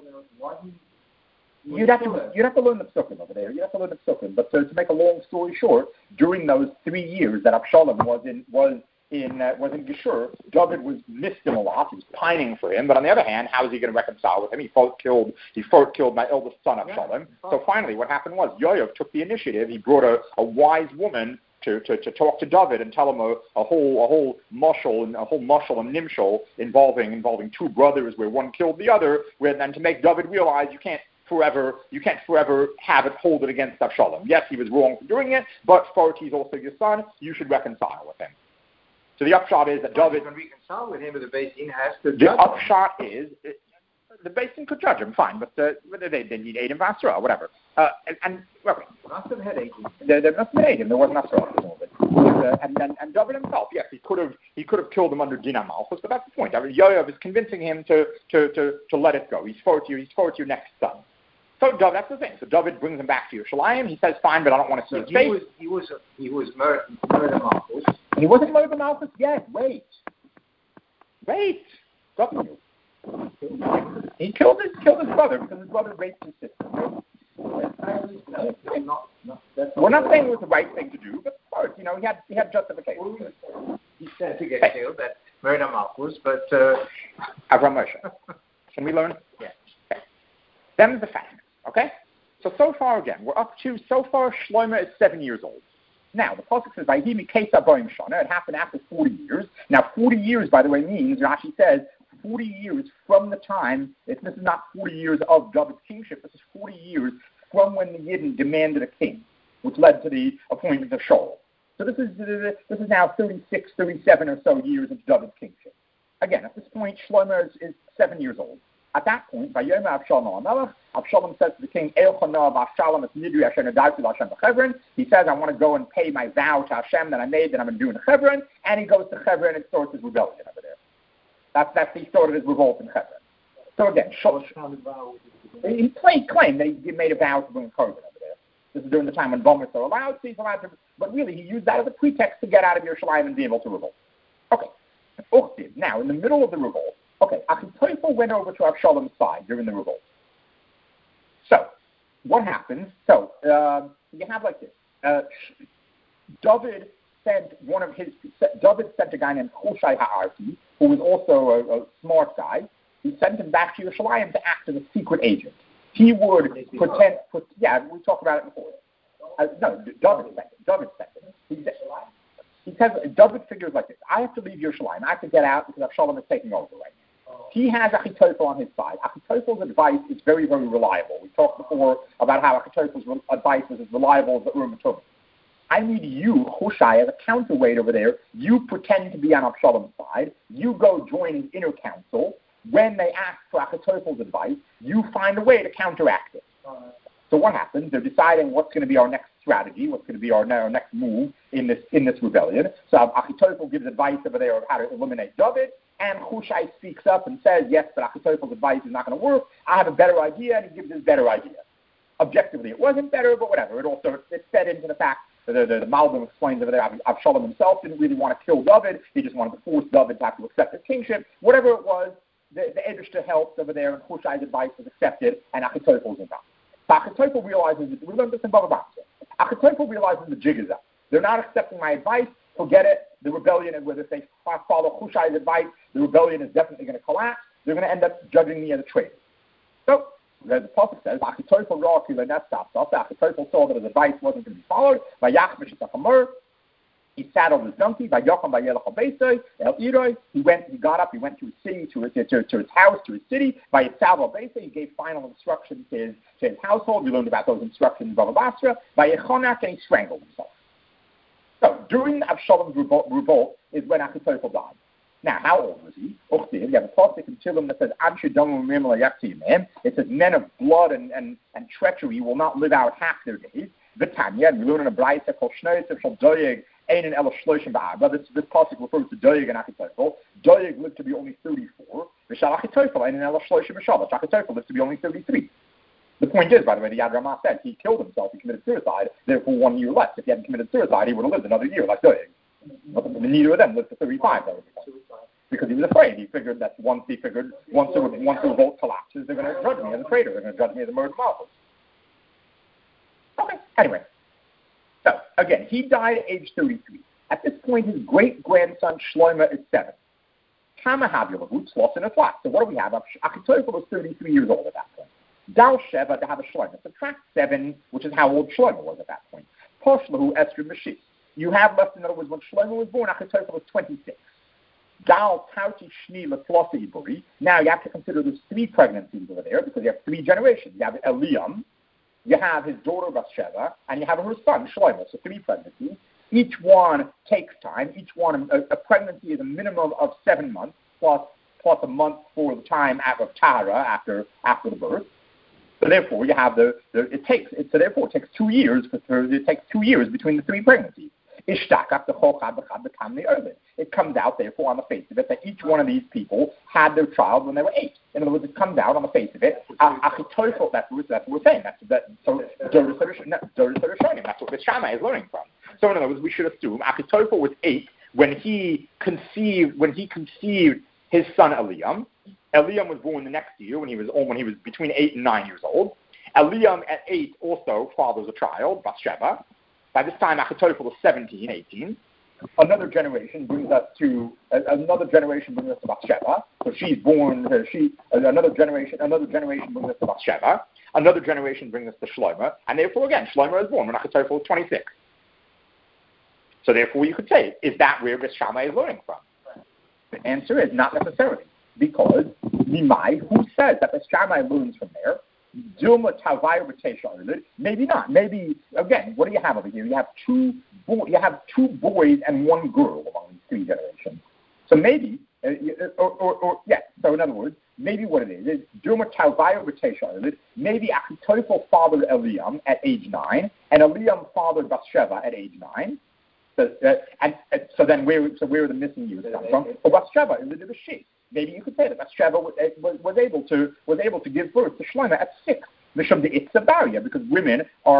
you'd have to learn the psukim over there. You'd have to learn the psukim. But to make a long story short, during those 3 years that Avshalom was in Geshur, David missed him a lot. He was pining for him. But on the other hand, how is he going to reconcile with him? He killed my eldest son, Avshalom. So finally, what happened was Yoav took the initiative. He brought a wise woman to talk to David and tell him a whole mashal and nimshal involving two brothers where one killed the other, and to make David realize you can't forever have it hold it against Avshalom. Yes, he was wrong for doing it, but he's also your son. You should reconcile with him. So the upshot is that David can reconcile with him, but the Beis Din has to judge. The upshot is the Beis Din could judge him, fine, but they need Adam Vasra or whatever. Must have had Adam. There must have been Adam. There wasn't Vasra. And David himself, yes, he could have killed him under Din Malchus, but that's the point. I mean, Yoav is convincing him to let it go. He's for your next son. So that's the thing. So David brings him back to Yerushalayim. He says, "Fine, but I don't want to see his face." He was murder Malchus. He wasn't murder Malchus yet. Wait. W. He killed his brother because his brother raped his sister. We're not saying it was the right thing to do, but of course, he had justification. He said to get killed, that murder Malchus, but Avram Moshe. Can we learn? Yeah. Okay. Them's the facts. Okay? So far again, we're up to, so far Shlomo is 7 years old. Now, the pasuk says, "Vayhi mikesa boim shana." It happened after 40 years. Now, 40 years, by the way, means, Rashi says, 40 years from the time, this is not 40 years of David's kingship, this is 40 years from when the Yidden demanded a king, which led to the appointment of Shaul. So this is now 36, 37 or so years of David's kingship. Again, at this point, Shlomo is 7 years old. At that point, Avshalom says to the king, he says, "I want to go and pay my vow to Hashem that I made that I'm going to do in Hebron," and he goes to Hebron and starts his rebellion over there. He started his revolt in Hebron. So again, he claimed that he made a vow to bring Hebron over there. This is during the time when Bombers are allowed, so he's allowed to, but really he used that as a pretext to get out of Yerushalayim and be able to revolt. Okay. Now, in the middle of the revolt, Achitophel went over to Avshalom's side during the revolt. So, what happens? So, you have like this. David sent a guy named Hushai Ha'arti, who was also a smart guy. He sent him back to Yerushalayim to act as a secret agent. He would pretend. We talked about it before. David sent him. He says, David figures like this: I have to leave Yerushalayim. I have to get out because Avshalom is taking over right now. He has Achitophel on his side. Achitophel's advice is very, very reliable. We talked before about how Achitophel's advice was as reliable as the Urim Tumim. I need you, Hushai, as a counterweight over there. You pretend to be on Avshalom's side. You go join his inner council. When they ask for Achitophel's advice, you find a way to counteract it. So what happens? They're deciding what's going to be our next strategy, what's going to be our next move in this rebellion. So Achitophel gives advice over there of how to eliminate David, and Hushai speaks up and says, yes, but Achitophel's advice is not going to work. I have a better idea, and he gives his better idea. Objectively, it wasn't better, but whatever. It fed into the fact that the Malbim explains over there, Avshalom himself didn't really want to kill David. He just wanted to force David to have to accept his kingship. Whatever it was, the Eibishter helped over there, and Hushai's advice was accepted, and Achitophel's involved. So Achitophel realizes, we learned this in Bava Basra. Achitophel realizes the jig is up. They're not accepting my advice. Forget it. The rebellion, and whether if they follow Hushai's advice, the rebellion is definitely going to collapse. they're going to end up judging me as a traitor. So, the Prophet says, Achitophel saw that his advice wasn't going to be followed. He saddled his donkey. He got up, he went to his city, to his house, to his city. He gave final instructions to his household. We learned about those instructions in Bava Basra. And he strangled himself. So, during Avshalom's revolt is when Achitophel died. Now, how old was he? You have a pasuk in Tehillim that says, it says, men of blood and treachery will not live out half their days. V'tanya, and we learn in a brayta called Shnoytzev Shal Doeg, Ein and Ela Shloshim Ba'arba. This pasuk refers to Doeg and Achitophel. Doeg lived to be only 34. V'shal Achitophel, Ein and Ela Shloshim B'Shabbos. Achitophel lived to be only 33. The point is, by the way, the Yad Ramah said he killed himself, he committed suicide, therefore 1 year less. If he hadn't committed suicide, he would have lived another year, like Doeg. Neither of them lived to 35, because he was afraid. He figured that once the revolt collapses, they're going to judge me as a traitor. They're going to judge me as a murdered Malchus. Okay, anyway. So, again, he died at age 33. At this point, his great-grandson Shlomo is 7. So what do we have? Achitophel was 33 years old at that point. Dal Sheva to have a Shlomo. Subtract 7, which is how old Shlomo was at that point. Poshlahu Esther Mashis. You have left, in other words, when Shlomo was born, Achitophel was 26. Dal Tauti Shni Leplosi Iburi. Now you have to consider there's 3 pregnancies over there because you have 3 generations. You have Eliam, you have his daughter Bathsheba, and you have her son Shlomo. So 3 pregnancies. Each one takes time. Each one, a pregnancy is a minimum of 7 months plus a month for the time of Tara after the birth. So therefore, you have it takes 2 years. It takes 2 years between the 3 pregnancies. It comes out, therefore, on the face of it, that each one of these people had their child when they were 8. In other words, it comes out on the face of it. Achitophel, that's what we're saying. That's what the Shammai is learning from. So, in other words, we should assume Achitophel was 8 when he conceived his son Eliam. Eliam was born the next year when he was between 8 and 9 years old. Eliam at 8 also fathers a child, Bathsheba. By this time, Achitophel is 17, 18. Another generation brings us to Bathsheba. So she's born. Another generation brings us to Bathsheba. Another generation brings us to Shlomo, and therefore again, Shlomo is born when Achitophel is 26. So therefore, you could say, is that where Beth Shammai is learning from? The answer is not necessarily, because Nimai, who says that Beth Shammai learns from there? Maybe not. Maybe again. What do you have over here? You have two boys and 1 girl among these 3 generations. So maybe, So in other words, maybe what it is maybe Achitophel fathered Eliam at age 9, and Eliam fathered Bathsheba at age 9. So then where are the missing years come from? So Bathsheba is the she. Maybe you could say that Bathsheba was able to give birth to Shlomo at 6. Mishum the Itzabaria, because women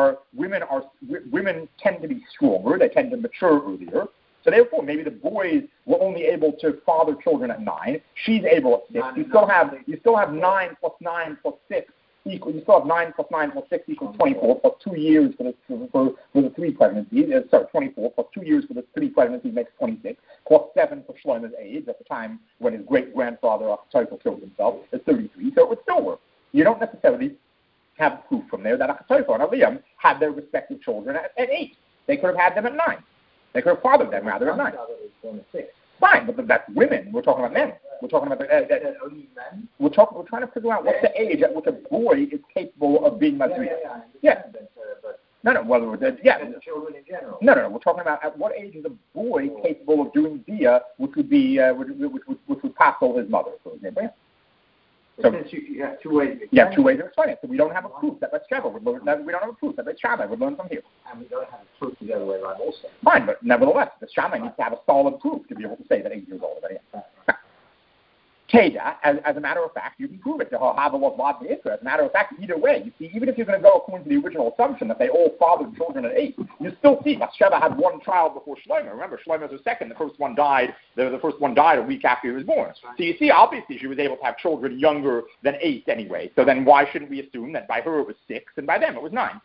tend to be stronger, they tend to mature earlier. So therefore, maybe the boys were only able to father children at 9. She's able at 6. You still have 9 plus 9 plus 6 equal. You still have 9 plus 9 plus 6 equals 24 plus 2 years for the 3 pregnancies. 24 plus 2 years for the 3 pregnancies makes 26. Plus 7 for Shlomo's age at the time when his great-grandfather Achitophel killed himself is 33. So it would still work. You don't necessarily have proof from there that Achitophel and Eliam had their respective children at 8. They could have had them at 9. They could have fathered them rather at 9. Fine, but that's women. We're talking about men. We're talking about only men. We're trying to figure out what's the age at which a boy is capable of being Madrid. Yeah. No. Well, children in general. No. We're talking about at what age is a boy capable of doing dia, which would be which would pass over his mother, for example. Yeah. So you have 2 ways. You have 2 ways of explaining it. So we don't have a proof that Bathsheba would learn. We don't have a proof that Bathsheba would learn from here. And we don't have a proof the other way around also. Fine, but nevertheless, Bathsheba needs to have a solid proof to be able to say that 8 years old. Teda, as a matter of fact, you can prove it. As a matter of fact, either way, you see, even if you're going to go according to the original assumption that they all fathered children at 8, you still see Bathsheba had 1 child before Shlomo. Remember, Shlomo's the second. The first one died. The first one died a week after he was born. So you see, obviously, she was able to have children younger than 8 anyway. So then, why shouldn't we assume that by her it was 6 and by them it was 9?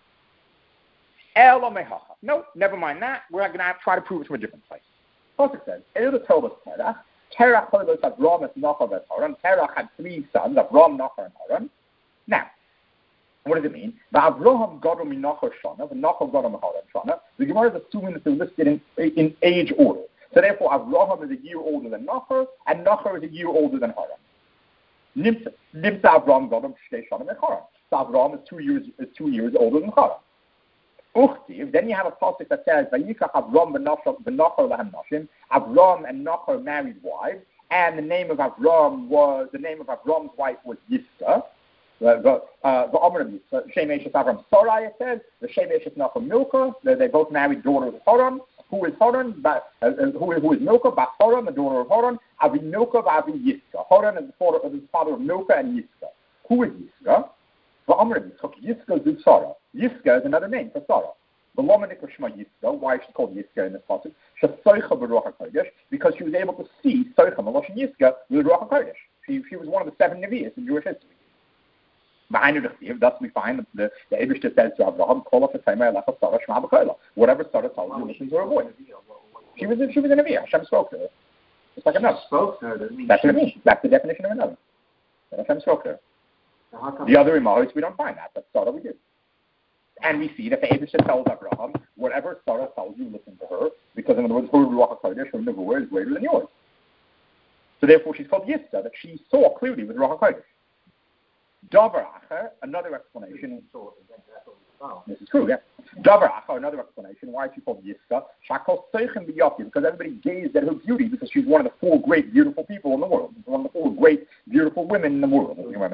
No, never mind that. We're going to try to prove it from a different place. Pasuk says, Terach Cholos Avram is Nachor and Haran. Terach had 3 sons, Avram, Nachor, and Haran. Now, what does it mean? The Avraham got him in Nachor Shana, the Nachor got him in Haran Shana. The Gemara is assuming that they're listed in age order. So therefore, Avraham is a year older than Nachor, and Nachor is a year older than Haran. Nimsa Avram got him Shtei Shana and Haran. So Avraham is 2 years older than Haran. Uchtiv, then you have a pasuk that says, Vayikach Avram v'Nachor lahem nashim. Avram and Nachor married wives, and the name of Avram's wife was Yiscah. The Amr of Yiscah, Shem Eshes Avram Sarai, it says, the Shem Eshes Nachor Milcah. They both married daughters of Haran. Who is Haran? Who is Milcah? Bat Haran, the daughter of Haran. Avi Milcah, Avi Yiscah. Haran is the father of Milcah and Yiscah. Who is Yiscah? The Amr of Yiscah. Yiscah is Sarah. Yiscah is another name for Sarah. The Lomanik Shema Yiscah. Why is she called Yiscah in this passage? Shesoicha b'Ruach HaKodesh, because she was able to see Soicha Maloshin Yiscah with Ruach HaKodesh. She was one of the 7 Nevi'is in Jewish history. Thus we find the Eibishter says to Abraham, whatever Sarah tells you, listen to her voice. She was a Nevi'ah. Hashem spoke to her. It's like another. Spoke to her, doesn't mean that's what it means. That's the definition of another. Hashem spoke to her. The other Imahos, we don't find that, but Sarah we do. And we see that the Eibishter tells Abraham, whatever Sarah tells you, listen to her, because in other words, her Ruach HaKodesh, her Nevuah, is greater than yours. So therefore she's called Yiscah, that she saw clearly with Ruach HaKodesh. Davar Acher, another explanation. This is true, yeah. Davar Acher, another explanation. Why is she called Yiscah? Shakol Seichem B'Yafi, because everybody gazed at her beauty, because she's one of the 4 great, beautiful people in the world. One of the 4 great, beautiful women in the world.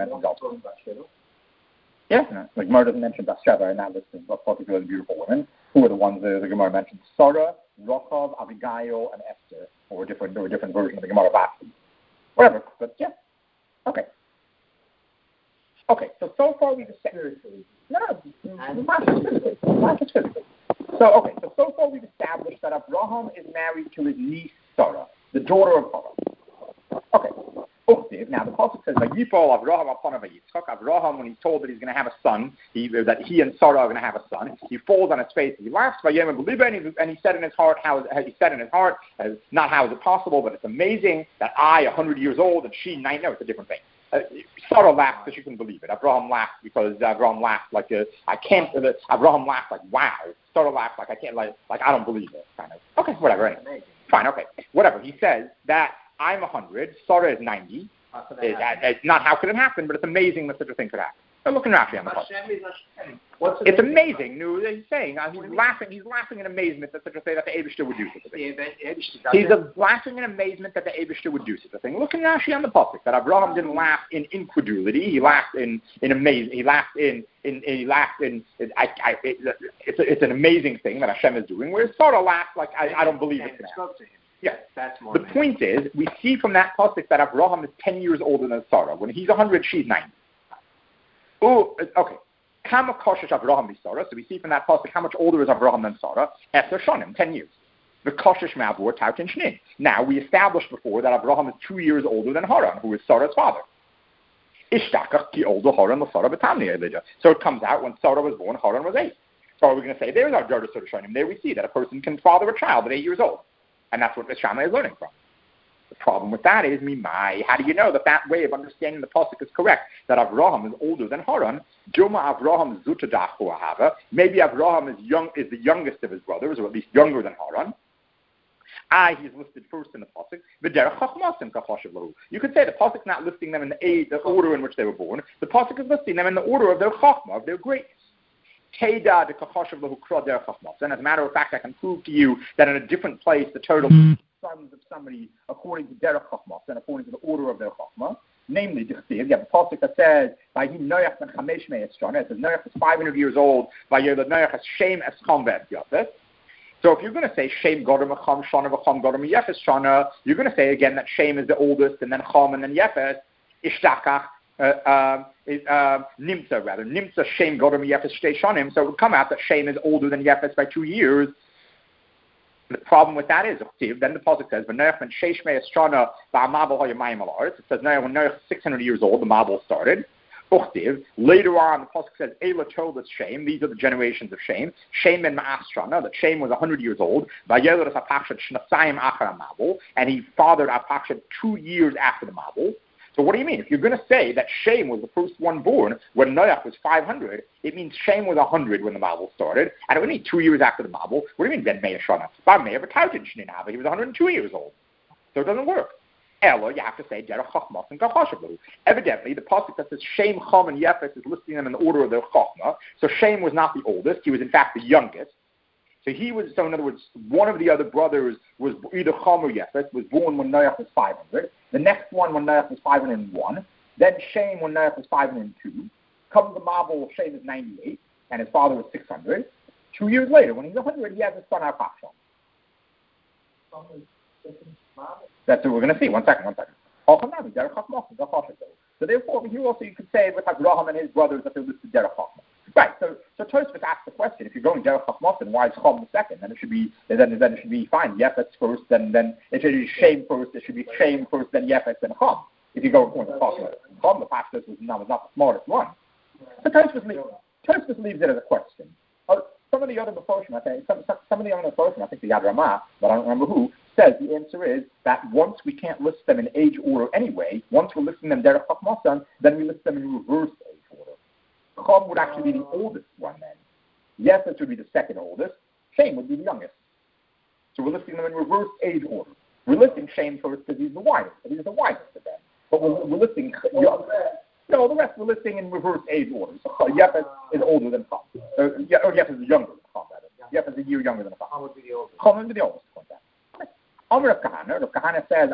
Yeah, the Gemara doesn't mention Bathsheba in that list of particularly beautiful women. Who are the ones the Gemara mentions? Sarah, Rochav, Abigail, and Esther, or a different version of the Gemara Basti. Whatever, but yeah. Okay, so far we've established. So far we've established that Abraham is married to his niece Sarah, the daughter of Haran. Okay. Now the pasuk says, "Vayipol Avraham upon Yitzchak." Avraham, when he's told that he's going to have a son, that he and Sarah are going to have a son, he falls on his face. He laughs. And he said in his heart, not how is it possible, but it's amazing that I, 100 years old, and she 90. No, it's a different thing. Sarah laughed because she couldn't believe it. Abraham laughed because Abraham laughed like Abraham laughed like wow. Sarah laughed like I can't like I don't believe it. Kind of. Okay, whatever. Anyway. Fine. Okay, whatever. He says that I'm 100. Sarah is 90. It's not how could it happen, but it's amazing that such a thing could happen. So look at Rashi on the post. It's amazing. He's saying he's laughing in amazement that such a thing that the Eibishter would do such a thing. He's laughing in amazement that the Eibishter would do such a thing. Look at Rashi on the post that Abraham didn't laugh in incredulity. He laughed in amazement. He laughed in. It's an amazing thing that Hashem is doing. Whereas Sarah laughed like I don't believe it. Yeah. The point is, we see from that pasuk that Abraham is 10 years older than Sarah. When he's 100, she's 90. Oh, okay. Kama koshesh Abraham Sarah. So we see from that pasuk how much older is Abraham than Sarah? Eser shonim, 10 years. The koshesh mavur tautin shnin. Now we established before that Abraham is 2 years older than Haran, who is Sarah's father. Ishtakach ki older Haran the Sarah betamni Elijah. So it comes out when Sarah was born, Haran was 8. So are we going to say there's our Jordah Shonim? There we see that a person can father a child at 8 years old. And that's what Shammai is learning from. The problem with that is, how do you know that way of understanding the pasuk is correct? That Avraham is older than Haran. Joma Avraham zutadachu ahava. Maybe Avraham is the youngest of his brothers, or at least younger than Haran. He's listed first in the pasuk. You could say the pasuk's not listing them in the order in which they were born. The pasuk is listing them in the order of their chachma, of their greatness. And as a matter of fact, I can prove to you that in a different place, the Torah sons of somebody according to Derech Chachmas and according to the order of their Chachma. Namely, you have a pasuk that says, "By him Noach ben Chamesh me'estrana." It says Noach is 500 years old. By Noach has Shem escham ve'esyafet. So if you're going to say Shem Godem Cham Shana v'Cham Godem Yefes Shana, you're going to say again that Shem is the oldest, and then Cham, and then Yefes. Ishtakach. Nimsa Shem Godem Yefes Shtei Shanim. So it would come out that Shem is older than Yefes by 2 years. The problem with that is, then the pasuk says, "V'Noach ben Sheish me'estrana ba'amabel hayamayim al-aretz." It says, "Now when Noach is 600 years old, the Mabel started." Uchtiv. Later on, the pasuk says, Eila told us Shem. These are the generations of Shem. Shem and Ma'astrana, that Shem was 100 years old. And he fathered Arpachshad 2 years after the Mabul. So what do you mean? If you're going to say that Shem was the first one born when Noach was 500, it means Shem was 100 when the Mabul started, and it would mean 2 years after the Mabul. What do you mean Ben Meir Shana? Bar Meir B'Tautin Shninava. He was 102 years old. So it doesn't work. Elo, you have to say Derech Chachmas and Gachashavlu. Evidently, the pasuk that says Shem, Cham, and Yefes is listing them in the order of their Chachma. So Shem was not the oldest; he was in fact the youngest. So he was. So in other words, one of the other brothers was either Cham or Yefes, was born when Noach was 500. The next one when Noach was 501. Then Shem when Noach was 502. Comes the Mabul, Shem is 98, and his father was 600. 2 years later, when he's 100, he has his son Arpachshad. That's what we're going to see. One second. So therefore, here also you could say with Abraham and his brothers that they're listed Derech Chachma. Right. So Tosfos asks the question: if you're going Derech Chachma, then why is Chom the second? Then it should be fine. Yefes first, then it should be Shem first. It should be Shem first, then Yefes, then Chom. If you go according to Chachma, Chom the Pashtus was not the smartest one. So Tosfos leaves it as a question. Some of the other Mefoshim, I think, some of the other Mefoshim, I think the Yad Ramah, but I don't remember who, says the answer is that once we can't list them in age order anyway, once we're listing them Derech Chachmasan, then we list them in reverse age order. Chom would actually be the oldest one then. Yefes would be the second oldest. Shem would be the youngest. So we're listing them in reverse age order. We're listing Shem first because he's the widest, but he's the widest of them. But we're listing... No, the rest we're listing in reverse age order. So Yefes is older than Chom. Yefes is younger than Chom, that is. Yefes is a year younger than Chom. Chom would be the oldest. Chom would be the oldest. Rav Kahana says,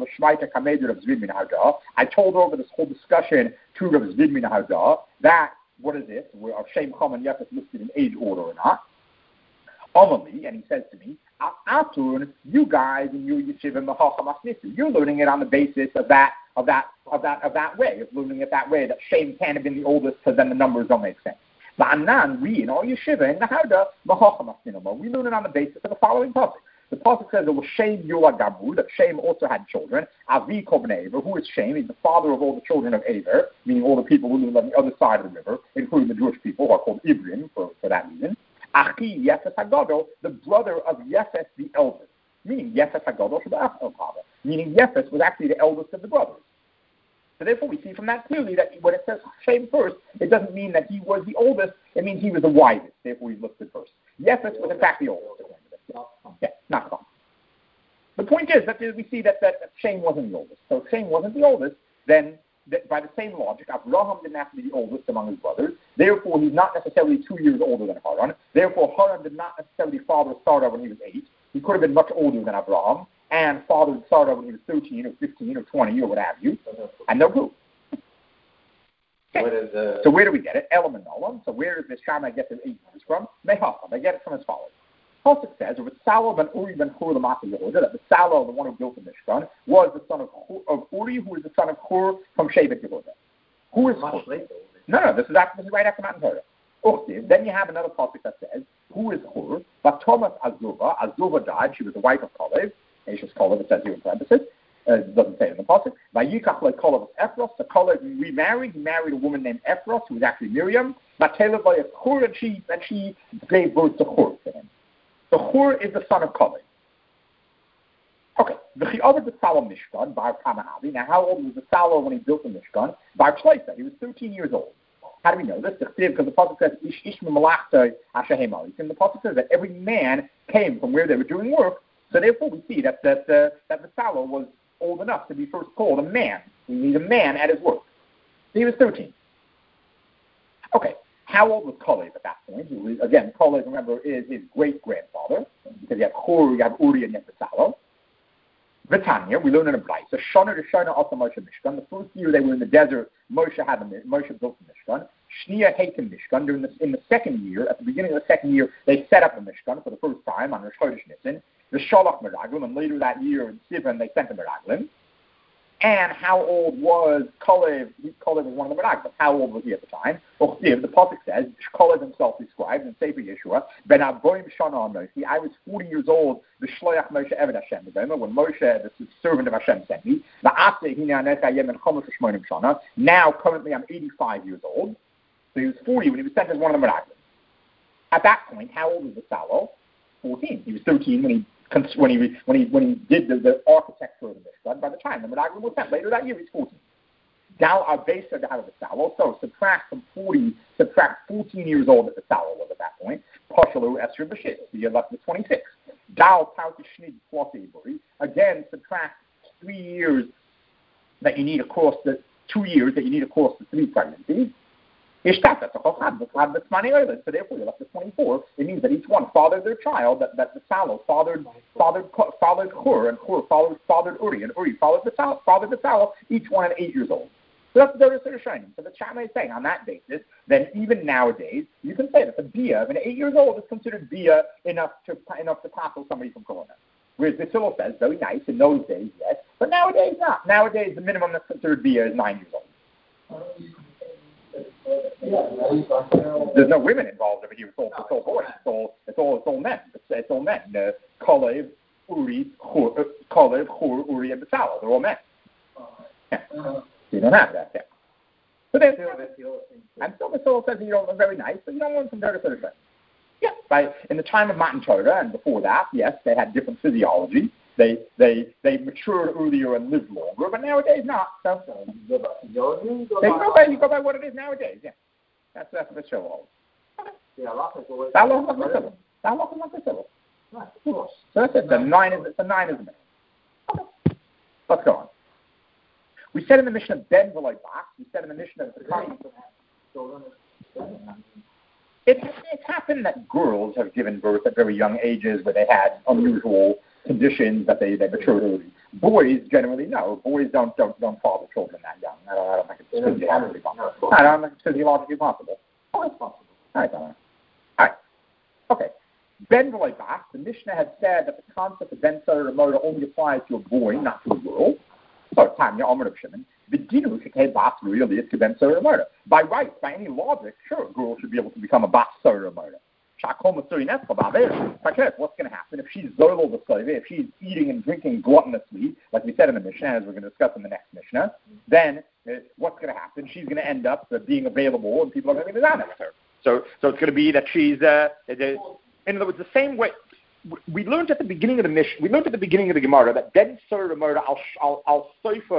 I told over this whole discussion to Rav Zvid Min HaHadah that, what is this? Are Shem, Chom, and Yefes listed in age order or not? Amali, and he says to me, Atun, you guys in your yeshiva Mechacham Asnisu, you're learning it on the basis of that way, of learning it that way, that Shem can't have been the oldest, because then the numbers don't make sense. Ba'anan, we in our yeshiva in the Haudah Mechacham Asnisu, we learn it on the basis of the following topic. The pasuk says it was Shem Yola Gabu, that Shem also had children. Avi Kobnei Eber, who is Shem? He's the father of all the children of Eber, meaning all the people who live on the other side of the river, including the Jewish people who are called Ibrim for that reason. Achi Yefes HaGadol, the brother of Yefes the eldest, meaning Yefes HaGadol Shabbat, meaning Yefes was actually the eldest of the brothers. So therefore we see from that clearly that when it says Shem first, it doesn't mean that he was the oldest, it means he was the wisest, therefore he's listed first. Yefes was in fact the oldest. Yeah, not Chom. The point is that we see that Shem wasn't the oldest. So if Shem wasn't the oldest, then by the same logic, Abraham didn't have to be the oldest among his brothers. Therefore, he's not necessarily 2 years older than Haran. Therefore, Haran did not necessarily father Sarah when he was 8. He could have been much older than Abraham and fathered Sarah when he was 13 or 15 or 20 or what have you. And no clue. Okay. So where do we get it? Elam and Nolam. So where does this Shammai get the 8 numbers from? Mehacham. They get it from as follows. Pasuk says, Betzalel ben Uri ben Hur l'Mata Yehuda, that Betzalel, the one who built the Mishkan, was the son of Uri, who is the son of Hur from Shevet Yehuda. Who is Hur? No, this is right after Matan Torah. Then you have another pasuk that says, who is Hur? But Thomas Azova. Azova died. She was the wife of Kalev. Ashes Kalev, it says here in parenthesis. It doesn't say it in the pasuk. Vayikach le Kalev Ephros. So Kalev remarried. He married a woman named Ephros, who was actually Miriam. Matelev by Hur, and she gave birth to Hur to him. So Hur is the son of Kalev. Okay. V'chi'avad Betzalel Mishkan, Bar Kamahavi. Now, how old was Betzalel when he built the Mishkan? Bar Shleisa. He was 13 years old. How do we know this? Because the pasuk says, Ish Malachta Ashahemali. And the pasuk says that every man came from where they were doing work. So therefore, we see that Betzalel was old enough to be first called a man. We need a man at his work. So he was 13. Okay. How old was Kalev at that point? Again, Kalev, remember, is his great-grandfather, because you have Hur, you have Uri, and you have Betzalel. V'tanya, we learn in a Brayso, Shana to Shana also Moshe Mishkan. The first year they were in the desert, Moshe built the Mishkan. Shnia Hatem Mishkan. In the second year, at the beginning of the second year, they set up the Mishkan for the first time on Rosh Chodesh Nisan. The Shalach Meraglim, and later that year in Sivan, they sent the Meraglim. And how old was Kalev? Kalev was one of the Meraglim. How old was he at the time? Well, the Pasuk says, Kalev himself described in Sefer Yeshua, Ben Aboim Shana Moshe, I was 40 years old, the Shloach Moshe Eved Hashem, when Moshe, the servant of Hashem, sent me. Now, currently, I'm 85 years old. So he was 40 when he was sent as one of the Meraglim. At that point, how old was the Salo? 14. He was 13 when he did the architecture of the Mishkan. By the time the Meraglim was sent later that year, he's 14. Dal Arbesa out of the Salo. So subtract 14 years old that the Salo was at that point. Pashalu Esher Bashit. So you're left with 26. Dal Pauti Shnid plus Ebury. Again, subtract 3 years that you need across the 2 years that you need across the 3 pregnancies. So therefore, you're left with 24. It means that each one fathered their child, that the Salo fathered Hur, and Hur fathered Uri, and Uri fathered the Salo, each one at 8 years old. So that's the Derech of Shining. So the Shammai is saying on that basis, then even nowadays, you can say that the Bia of an 8 years old is considered Bia enough to tackle somebody from Corona. Whereas the Tzilul says, very nice, in those days, yes, but nowadays not. Nowadays, the minimum that's considered Bia is 9 years old. There's no women involved over here. It's all boys. It's all men. It's all men. Kalev, Uri, Hur, Uri, and Bezalel. They're all men. Yeah. You don't have that there. But then, and so Bezalel says you don't look very nice, but you don't want some dirty sort of thing. Yeah. In the time of Matan Torah and before that, yes, they had different physiology. They matured earlier and lived longer, but nowadays not. So you go by what it is nowadays. Yeah, that's the show holds. So that's it. The 9 is the minimum. Okay. Let's go on. We said in the Mishnah Ben V'loy Bach. We said in the Mishnah at the time. It's happened that girls have given birth at very young ages where they had unusual conditions that they matured early. Boys generally no. Boys don't father children that young. I don't think it's physiologically possible. I don't think it's physiologically possible. Oh, it's possible. All right. Okay. Ben V'loy Bach, the Mishnah had said that the concept of Ben Tzara Moda only applies to a boy, not to a girl. So Tanya Amar of Shimon, the dinu shekei bas really is to Ben Tzara Moda. By rights, by any logic, sure, a girl should be able to become a bas Tzara Moda. What's going to happen if she's zolo the if she's eating and drinking gluttonously, like we said in the Mishnah, as we're going to discuss in the next Mishnah, then what's going to happen? She's going to end up being available, and people are going to be down with her. So it's going to be that she's, in other words, the same way. We learned at the beginning of the Mishnah, we learned at the beginning of the Gemara that Ben Tzara Moda al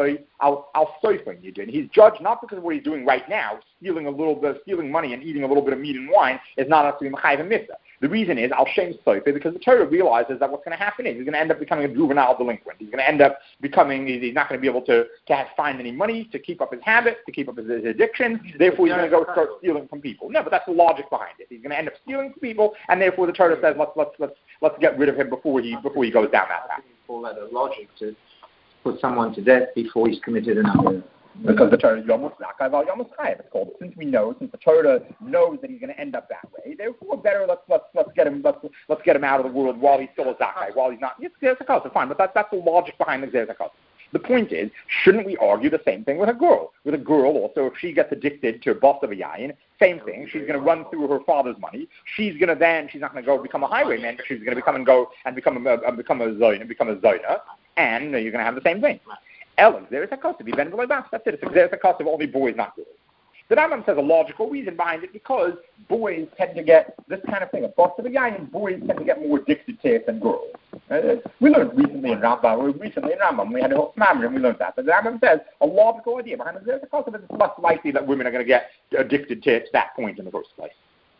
soifin Yidin. He's judged not because of what he's doing right now, stealing money and eating a little bit of meat and wine is not actually Mechayiv and Mitzvah. The reason is al shem soifin because the Torah realizes that what's going to happen is he's going to end up becoming a juvenile delinquent. He's going to end up becoming, he's not going to be able to find any money to keep up his habits, to keep up his addiction. Therefore, he's going to go start stealing from people. No, but that's the logic behind it. He's going to end up stealing from people, and therefore the Torah says let's get rid of him before he goes down that path. Call that a logic to put someone to death before he's committed another. Because the Torah is Yomus Zakai Val Yomus Chayev. It's called. Since the Torah knows that he's going to end up that way, therefore better let's get him out of the world while he's still a Zakai, while he's not. Yes, Zerzakos, fine, but that's the logic behind the Zerzakos. The point is, shouldn't we argue the same thing with a girl? With a girl, also, if she gets addicted to Bas of a Yayin, same thing. She's going to run through her father's money. She's not going to go become a highwayman, but she's going to become a Zoyna, and you're going to have the same thing. Ellen, there is a cost to be Ben V'loy Bach. That's it. There's a cost of only boys, not girls. The Rambam says a logical reason behind it because boys tend to get this kind of thing. A Bas of a Yayin, boys tend to get more addicted to it than girls. We learned recently in Rambam, we had a whole Smammer and we learned that. But the Rambam says a logical idea behind it. There's a cost of it. It's less likely that women are going to get addicted to it at that point in the first place.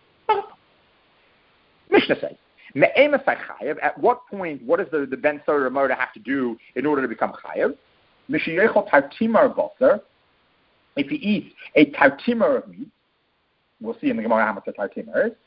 Mishnah says, at what point, what does the Ben Tzara Moda have to do in order to become chayav? If he eats a tartimar of meat, we'll see in the Gemara how much a tartimar is,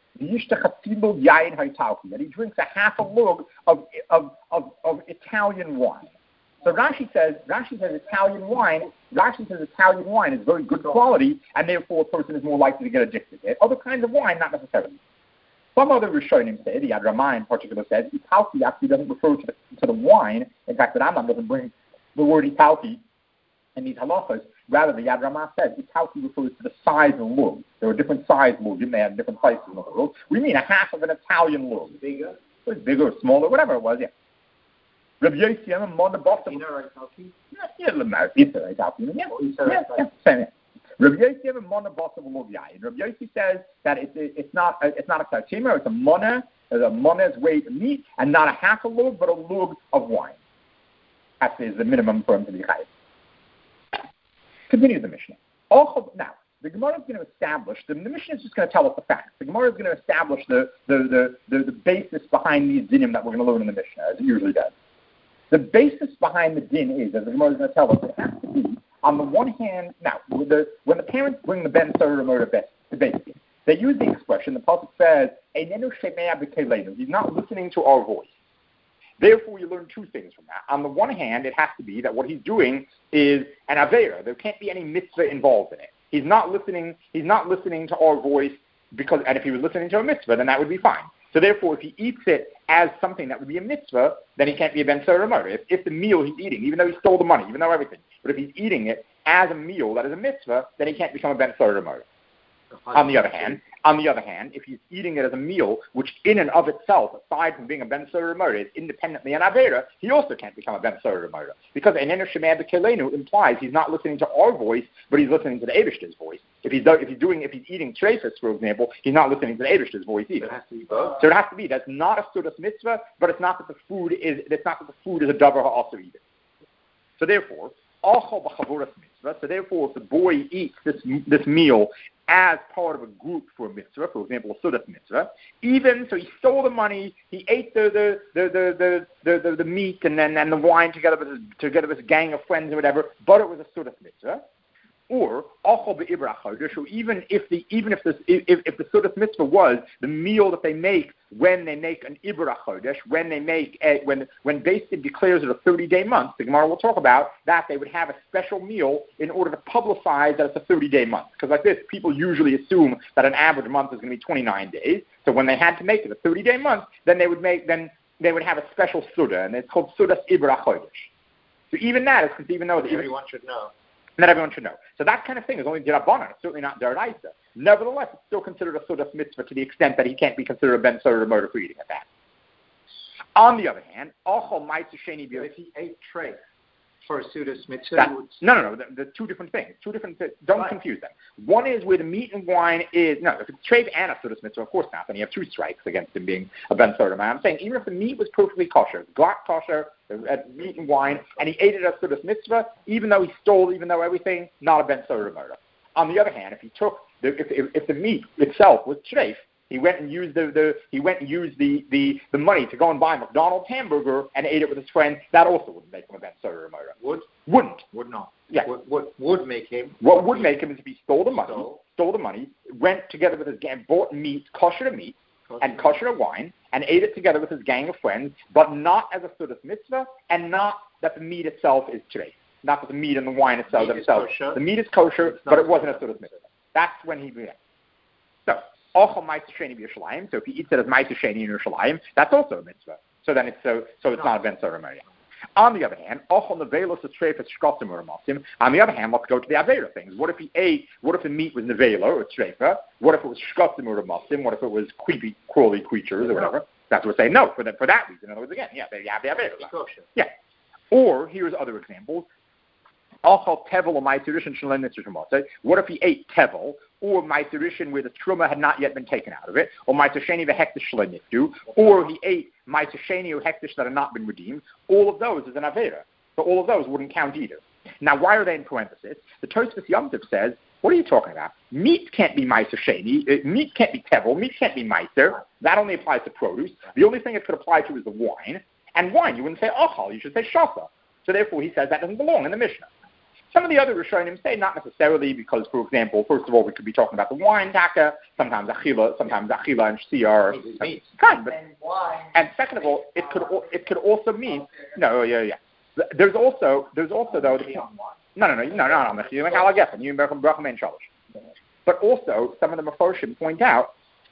that he drinks a half a lug of Italian wine. So Rashi says Italian wine is very good quality, and therefore a person is more likely to get addicted to it. Other kinds of wine, not necessarily. Some other Rishonim say, the Yad Ramah in particular says, Italki actually doesn't refer to the wine. In fact, the Rambam doesn't bring the word Italki in these halachas, rather the Yad Ramah says Italki refers to the size of lug. There were different size lugs, they had different places in the world. We mean a half of an Italian lug. Bigger? It was bigger or smaller, whatever it was, yeah. Rabbi Yossi on the bottom. You know Italki? Yeah, same. Rabbi Yossi on the bottom of lug yayin. Rabbi Yossi says that it's not a kachima, it's a mona. There's a mona's weight of meat, and not a half a lug, but a lug of wine. That is the minimum for him to be chayiv. Continue the Mishnah. Now, the Gemara is going to establish, the Mishnah is just going to tell us the facts. The Gemara is going to establish the basis behind these dinim that we're going to learn in the Mishnah, as it usually does. The basis behind the din is, as the Gemara is going to tell us, it has to be, on the one hand, now, when the parents bring the ben Sarah to Beis Din, they use the expression, the Pasuk says, Einenu shemea b'keleinu, he's not listening to our voice. Therefore, you learn two things from that. On the one hand, it has to be that what he's doing is an avera. There can't be any mitzvah involved in it. He's not listening to our voice and if he was listening to a mitzvah, then that would be fine. So therefore, if he eats it as something that would be a mitzvah, then he can't be a ben Sarah murder. If the meal he's eating, even though he stole the money, even though everything, but if he's eating it as a meal that is a mitzvah, then he can't become a ben Sarah murder. On the other hand, if he's eating it as a meal, which in and of itself, aside from being a ben Sarah murder, is independently an avera, he also can't become a ben Sarah murder. Because Einenu shemea b'keleinu implies he's not listening to our voice, but he's listening to the Eibishter's voice. If he's eating treifus, for example, he's not listening to the Eibishter's voice either. It has to be both. So it has to be that's not a sudas mitzvah, but it's not that the food is a davar also either. So therefore, if the boy eats this meal as part of a group for a mitzvah, for example, a sudas mitzvah, even so he stole the money, he ate the meat and the wine together with his gang of friends or whatever, but it was a sudas mitzvah. Or even if the sudas mitzvah was the meal that they make when they make an Ibra Chodesh, when Beis Din declares it a 30-day month, the Gemara will talk about that they would have a special meal in order to publicize that it's a 30-day month. Because like this, people usually assume that an average month is going to be 29 days. So when they had to make it a 30-day month, then they would have a special Suda, and it's called Sudas Ibra Chodesh. So even that is because everyone should know. Not everyone should know. So that kind of thing is only D'Rabbanan. It's certainly not D'Oraisa. Nevertheless, it's still considered a Sudas mitzvah to the extent that he can't be considered a ben Sarah murder for eating at that. On the other hand, if he ate treif for a Sudas mitzvah, no. The two different things. Don't confuse them. One is where the meat and wine is if it's treif and a Sudas mitzvah, of course not. Then you have two strikes against him being a ben Sarah. I'm saying even if the meat was perfectly kosher, Glock kosher, meat and wine, and he ate it as Sudas mitzvah, even though he stole, even though everything, not a ben Sarah murder. On the other hand, if the meat itself was treif, he went and used the money to go and buy a McDonald's hamburger and ate it with his friend, that also wouldn't make him a ben Sarah murder. Wouldn't. Would not. Yeah. What would make him? What would make him is if he stole the money, went together with his gang, bought meat, kosher meat, and kosher wine, and ate it together with his gang of friends, but not as a Sudas mitzvah, and not that the meat itself is treif. Not that the meat and the wine itself themselves. The meat is kosher, but it wasn't a Sudas mitzvah. That's when he began. So, Ochel Ma'aser Sheni b'Yerushalayim. So if he eats it as Ma'aser Sheni in Yerushalayim, that's also a mitzvah. So then it's not a ben Sarah murder. On the other hand, Ochel Nevelos Treifus Shkotim or Masim. On the other hand, let's go to the Avera things. What if the meat was Nevelo or Treifa? What if it was Shkotim or Masim? What if it was creepy, crawly creatures or whatever? That's what we're saying. No, for that reason. In other words, again, there you have the Avera. Yeah. Or here's other examples. What if he ate tevel, or ma'aserishin where the truma had not yet been taken out of it, or ma'asesheni v'hektish shleniftu, or he ate ma'asesheni or hektish that had not been redeemed? All of those is an avera. So all of those wouldn't count either. Now, why are they in parentheses? The Tosfos Yom Tov says, what are you talking about? Meat can't be ma'asesheni, meat can't be tevel, meat can't be ma'aser. That only applies to produce. The only thing it could apply to is the wine. And wine, you wouldn't say ochal, you should say shasa. So therefore, he says that doesn't belong in the Mishnah. Some of the other Rishonim say not necessarily because, for example, first of all, we could be talking about the wine taka, sometimes achila and shiyar. Fine, and second of all, it could also mean There's also though. No. But also, some of the Mefarshim point out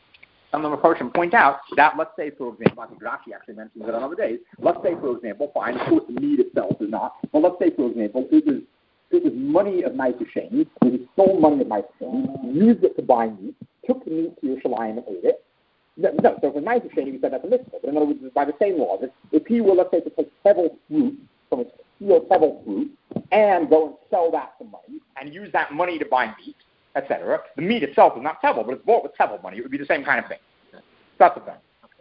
that, let's say, for example, I think Rashi actually mentions it on other days. Let's say, for example, fine, of course, the meat itself is not. But let's say, for example, it was Ma'aser Sheni, he stole money at Ma'aser Sheni, used it to buy meat, took the meat to Yerushalayim and ate it. No, so for Ma'aser Sheni, we said that's a mitzvah. But in other words, by the same law, if he were, let's say, to take several fruit from his field, several fruit, and go and sell that for money, and use that money to buy meat, etc., the meat itself is not tevel, but it's bought with tevel money. It would be the same kind of thing. That's the thing.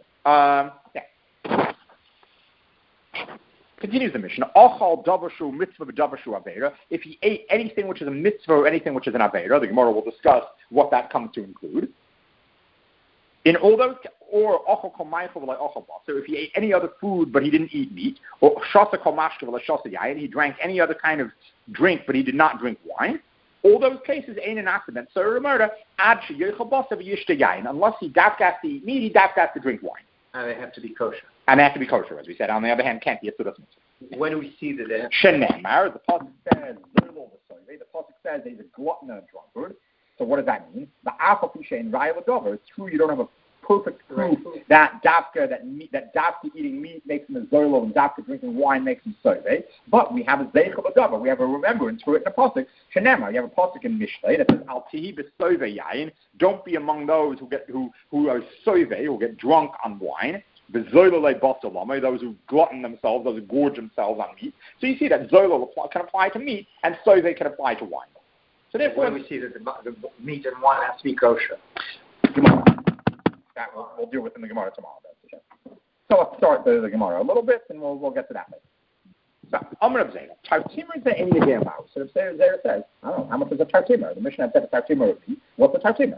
Yeah. Continues the Mishnah. Ochal davashu mitzvah v'davashu avera. If he ate anything which is a mitzvah or anything which is an avera, the Gemara will discuss what that comes to include. In all those, or ochal kol ma'achal v'lay ochal basar, if he ate any other food but he didn't eat meat, or shasa kol mashka v'lay shasa yayin, he drank any other kind of drink but he did not drink wine. All those cases ain't an accident. So remember, ad sheyochal basar v'yishta yayin, unless he dafkas to eat meat, he dafkas to drink wine. And they have to be kosher. And they have to be kosher, as we said. On the other hand, can't be a sudas mitzvah. When do we see that they have Shenemar, the pasuk says, the pasuk says he's a glutton and a drunkard. So what does that mean? The alpha fisha and raya l'dover. It's true you don't have a perfect proof that dafka eating meat makes him a zoilo and dafka drinking wine makes him soive. But we have a zeichel l'dover. We have a remembrance for it in a pasuk. Shenemar, you have a pasuk in Mishlei that says al tihi b'soive yayin. Don't be among those who are soive, who get drunk on wine. Those who glutton themselves, those who gorge themselves on meat. So you see that Zola can apply to meat, and Soive can apply to wine. So therefore, when we see that the meat and wine has to be kosher. Gemara. That we'll deal with in the Gemara tomorrow. So let's start the Gemara a little bit, and we'll get to that later. So, Amr of Zayna. Tartimer is the end of the game house. So if Zayna says, I don't know, how much is a tartimer? The Mishnah said a tartimer would be. What's a tartimer?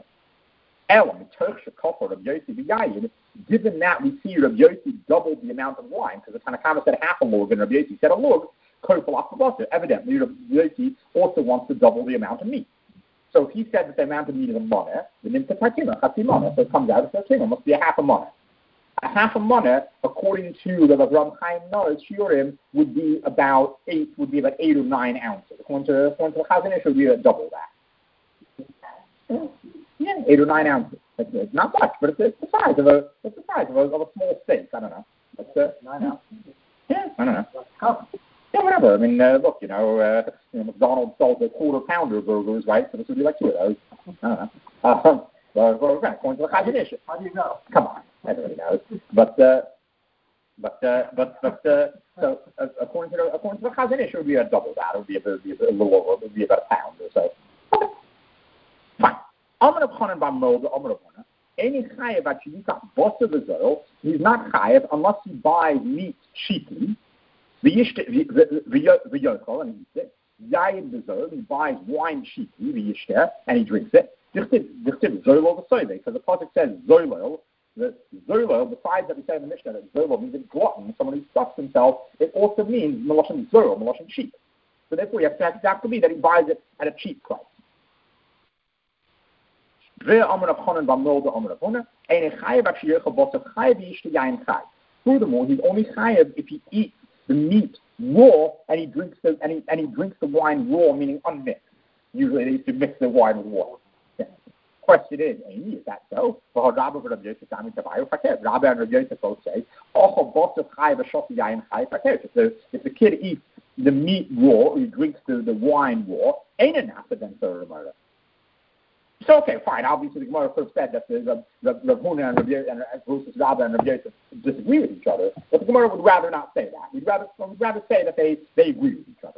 Given that we see Rabbi Yossi doubled the amount of wine, because the Tanakama said half a lug and Rabbi Yossi said a lug, evidently Rabbi Yossi also wants to double the amount of meat. So if he said that the amount of meat is a monah, then it's a tartima, so it comes out as a tartima, must be a half a monah. A half a monah, according to the Ram Chaim Noah's shiurim, would be about 8 or 9 ounces. According to the Chazon Ish, would be double that. Yeah, 8 or 9 ounces. It's not much, but it's the size of a small steak. I don't know. It's 9 ounces. Yeah, I don't know. Yeah, whatever. I mean, look, McDonald's sells a quarter pounder burgers, right? So this would be like 2 of those. I don't know. According to the Chazon Ish. How do you know? Come on, everybody knows. But so according to the Chazon Ish, it would be a double that. It would be a little over. It would be about a pound or so. Fine. Amar Chanan bar Moda, Amar Rabbanan. Any chayav at shivika bosa v'zoil, he's not chayav unless he buys meat cheaply. V'yochol, and he eats it. Yayin v'zoil, he buys wine cheaply, v'yishteh, and he drinks it. Dichtiv zoilo v'soive, because the pasuk says zoilo. The zoilo, besides that we say in the Mishnah that zoilo means a glutton, someone who stuffs himself, it also means meloshin zoil, meloshin cheap. So therefore, you have to be that he buys it at a cheap price. Furthermore, he's only chayav if he eats the meat raw and he drinks the wine raw, meaning unmixed. Usually they used to mix the wine with water. Yeah. Question is that so? Rabbi and Rabbi Yosef both say, if the kid eats the meat raw, or he drinks the wine raw, ain't enough for them to remember. So, okay, fine. Obviously, the Gemara first said that Rav Huna and Rabbi and Rabbi Yosef disagree with each other, but the Gemara would rather not say that. We'd rather say that they agree with each other.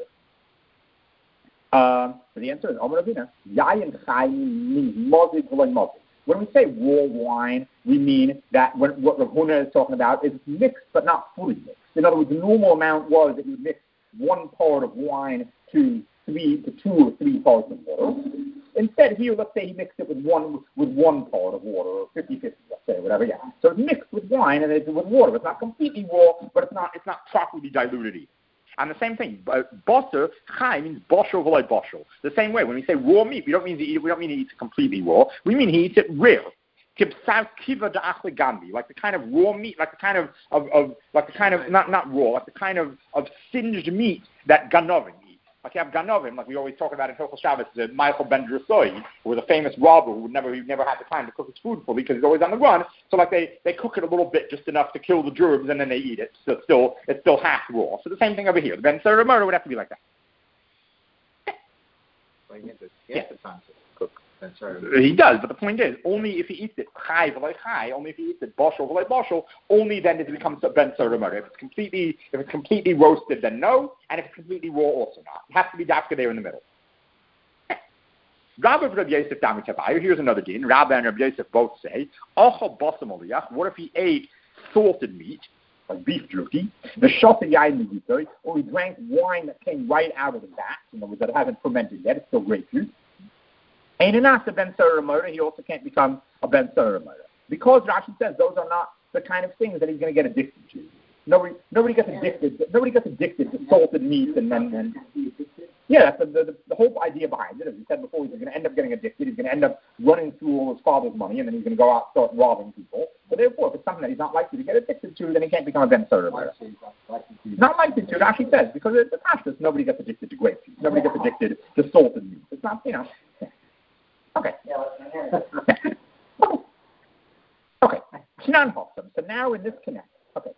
So the answer is Amar Ravina. Yayin Chaim means mozid v'loy mozid. When we say raw wine, we mean that what Rav Huna is talking about is mixed but not fully mixed. In other words, the normal amount was that you would mix 1 part of wine to 2 or 3 parts of water. Instead, here, let's say he mixed it with one part of water, or 50-50, let's say, whatever, yeah. So it's mixed with wine and it's with water. It's not completely raw, but it's not properly diluted either. And the same thing, bosser, chai means boshel v'loi boshel. The same way, when we say raw meat, we don't mean he eats it completely raw. We mean he eats it rare. Like the kind of raw meat, like the kind of not raw, like the kind of singed meat that ganovim eat. Like you have ganovim, like we always talk about in Hilchos Shabbos, Michael ben Drusoi, who was a famous robber who never had the time to cook his food fully because he's always on the run. So like they cook it a little bit, just enough to kill the germs, and then they eat it. So it's still half raw. So the same thing over here. The Ben Sura murder would have to be like that. Well, he has the time to cook. He does, but the point is, only if he eats it chai v'loi chai, only if he eats it boshel v'loi boshel, only then does it become ben sora murder. If it's completely roasted, then no, and if it's completely raw, also not. It has to be dafka there in the middle. Rabbi Rabbi Yosef Dami Tabayu, here's another din. Rabbi and Rabbi Yosef both say, Ochel basam aliyach, what if he ate salted meat, like beef jerky, the shota yain megitoi, or he drank wine that came right out of the vat, in other words, that hasn't fermented yet, it's still grapefruit. And enough a ben sora murder, he also can't become a ben sora murder. Because Rashi says those are not the kind of things that he's going to get addicted to. Nobody gets addicted to salted meat and then yeah, that's the whole idea behind it. As we said before, he's going to end up getting addicted. He's going to end up running through all his father's money, and then he's going to go out and start robbing people. But therefore, if it's something that he's not likely to get addicted to, then he can't become a ben sora murder. Not likely to, Rashi says, because it's a pashtus. Nobody gets addicted to grapefruit. Nobody gets addicted to salted meat. It's not, Okay. Okay. So now in this connection,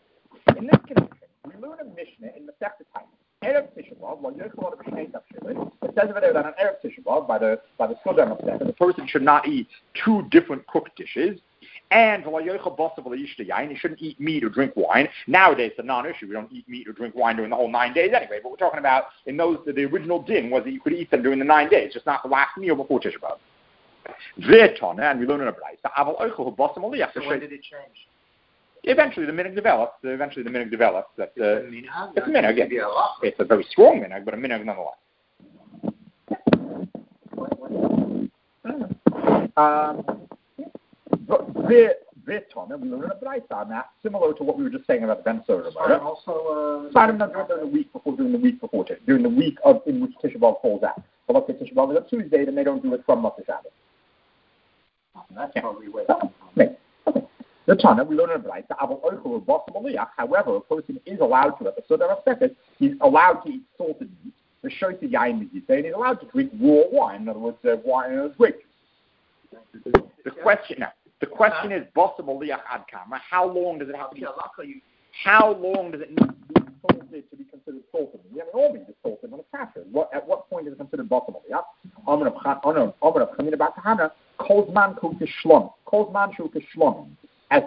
we learn a Mishnah in the Masechta Tainis. Erev Tisha B'Av, it says over there that on Erev Tisha B'Av, by the Sodom of the person should not eat two different cooked dishes, and he shouldn't eat meat or drink wine. Nowadays, it's a non-issue. We don't eat meat or drink wine during the whole 9 days anyway. But we're talking about in those, the original din was that you could eat them during the 9 days, just not the last meal before Tisha B'Av. And we learn in a brayta. So when did it change? Eventually, the minhag develops. That it's a minhag. Yeah. It's a very strong minhag, but a minhag nonetheless. We learn in a brayta on that, similar to what we were just saying about the ben sora murder. Also, during the week of in which Tisha B'Av falls out. So let's say Tisha B'Av is a Tuesday, then they don't do it from Motzei Shabbos. That's probably where Okay. The Tana, we learn in a brayta. However, a person is allowed to, at the Sodom of Sekhet, he's allowed to eat salted meat, the shota yain megitoi, and he's allowed to drink raw wine. In other words, wine and grape juice. The question is, basam aliyach ad kama. How long does it have to be? How long does it need to be salted to be considered salted? I mean, all meat is salted when it's captured. At what point is it considered basam aliyach? Kozman shu kishlomim. As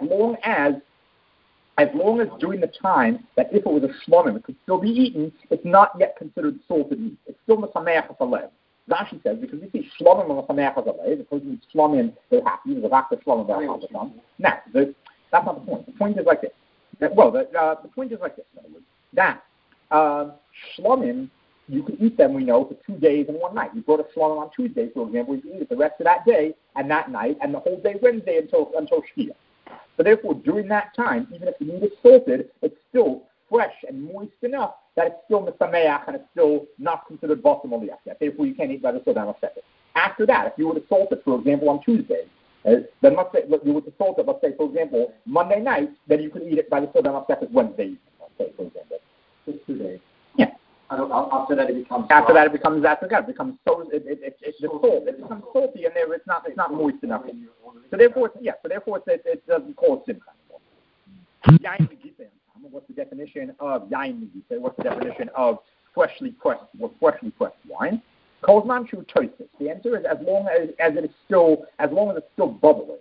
long as during the time that if it was a shlomim, it could still be eaten, it's not yet considered salted meat. It's still mesameach hasalev. Rashi says, because we see shlomim and mesameach hasalev, the person eats shlomim, they're happy, there's a vak of shlomim, they're happy. Now, that's not the point. The point is like this. The point is like this, in other words, that shlomim, you can eat them, we know, for 2 days and 1 night. You brought a shlomim on Tuesday, for example, you can eat it the rest of that day and that night and the whole day Wednesday until Shkia. So therefore, during that time, even if the meat is salted, it's still fresh and moist enough that it's still mesameach and it's still not considered basam aliyach yet. Therefore, you can't eat by the Sodom of Sekhet. After that, if you were to salt it, for example, on Tuesday, then let's say you were to salt it, let's say, for example, Monday night, then you could eat it by the Sodom of Sekhet Wednesday evening, let's say, for example. Just 2 days. Yeah. After that, it becomes. It becomes so. It's salt. It becomes salty, and it's not moist enough. So therefore, it doesn't cause simcha anymore. What's the definition of yain megitoi? What's the definition of freshly pressed wine? Kozman shu tosis. The answer is as long as it's still bubbling.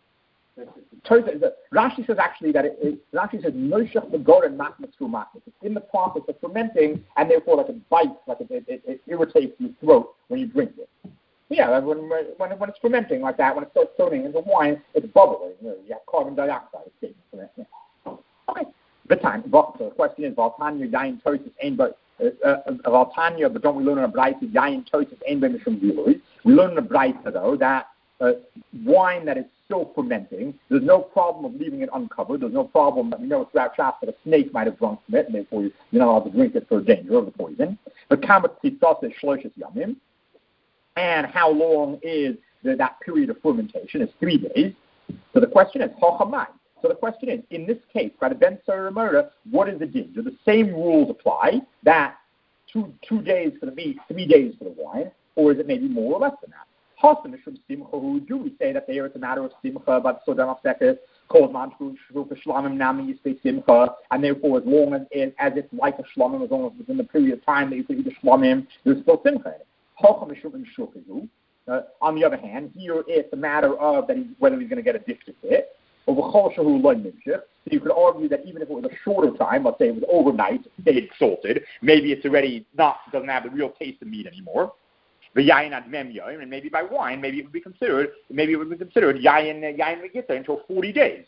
Rashi says actually that Rashi says noshach begoren machmas through machmas. It's in the process of fermenting, and therefore like it bites, like it irritates your throat when you drink it. Yeah, when it's fermenting like that, when it starts turning into wine, it's bubbling. You have carbon dioxide escaping from it. Yeah. Okay. The time. So the question is, Valtanya yain tosis ain but Valtanya, but don't we learn in a brayta yain tosis ain by mishum gilui? We learn in a brayta though that wine that is still fermenting, there's no problem of leaving it uncovered. There's no problem that we know throughout Shabbos that a snake might have drunk from it, and therefore you're not allowed to drink it for danger of the poison. But kamat tzitzases shloshis yamim, and how long is that period of fermentation? It's 3 days. So the question is hochamai. So the question is, in this case, by the ben sora murder, what is the din? Do the same rules apply? That two days for the meat, 3 days for the wine, or is it maybe more or less than that? Do we say that there it's a matter of simcha, but Sodom of Sekhet, and therefore as long as it's like a shlomim, as long as within the period of time that you could eat a shlomim, there's still simcha in it. On the other hand, here it's a matter of whether he's going to get addicted to it. So you could argue that even if it was a shorter time, let's say it was overnight, stayed salted, maybe it's already doesn't have the real taste of meat anymore. And maybe by wine, maybe it would be considered yayin megitza until 40 days.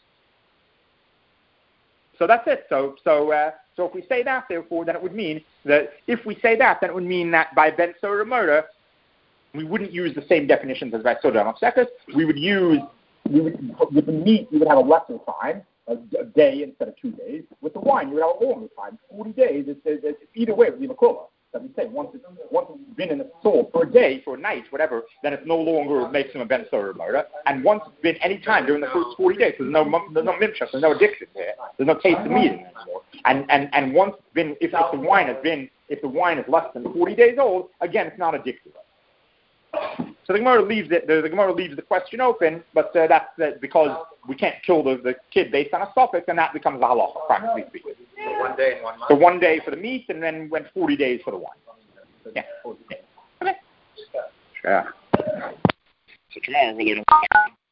So that's it. So if we say that, therefore, then it would mean that if we say that, then it would mean that by ben sura murder, we wouldn't use the same definitions as by soda amapsekus. With the meat, you would have a lesser time, a day instead of 2 days. With the wine, you would have a longer time, 40 days. It's either way, it would be makula. That we say once it's been in the soul for a day, for a night, whatever, then it no longer makes him a ben sura murder. And once it's been any time during the first 40 days, there's no mimshach, there's no addiction there. There's no taste of meat in it anymore. And once it's been, if the wine is less than 40 days old, again, it's not addictive. So the Gemara leaves the question open, but that's because we can't kill the kid based on a suffix, and that becomes a halacha, practically speaking. So 1 day and 1 month? So 1 day for the meat, and then went 40 days for the wine. Yeah. Okay. Yeah. So tomorrow we'll learn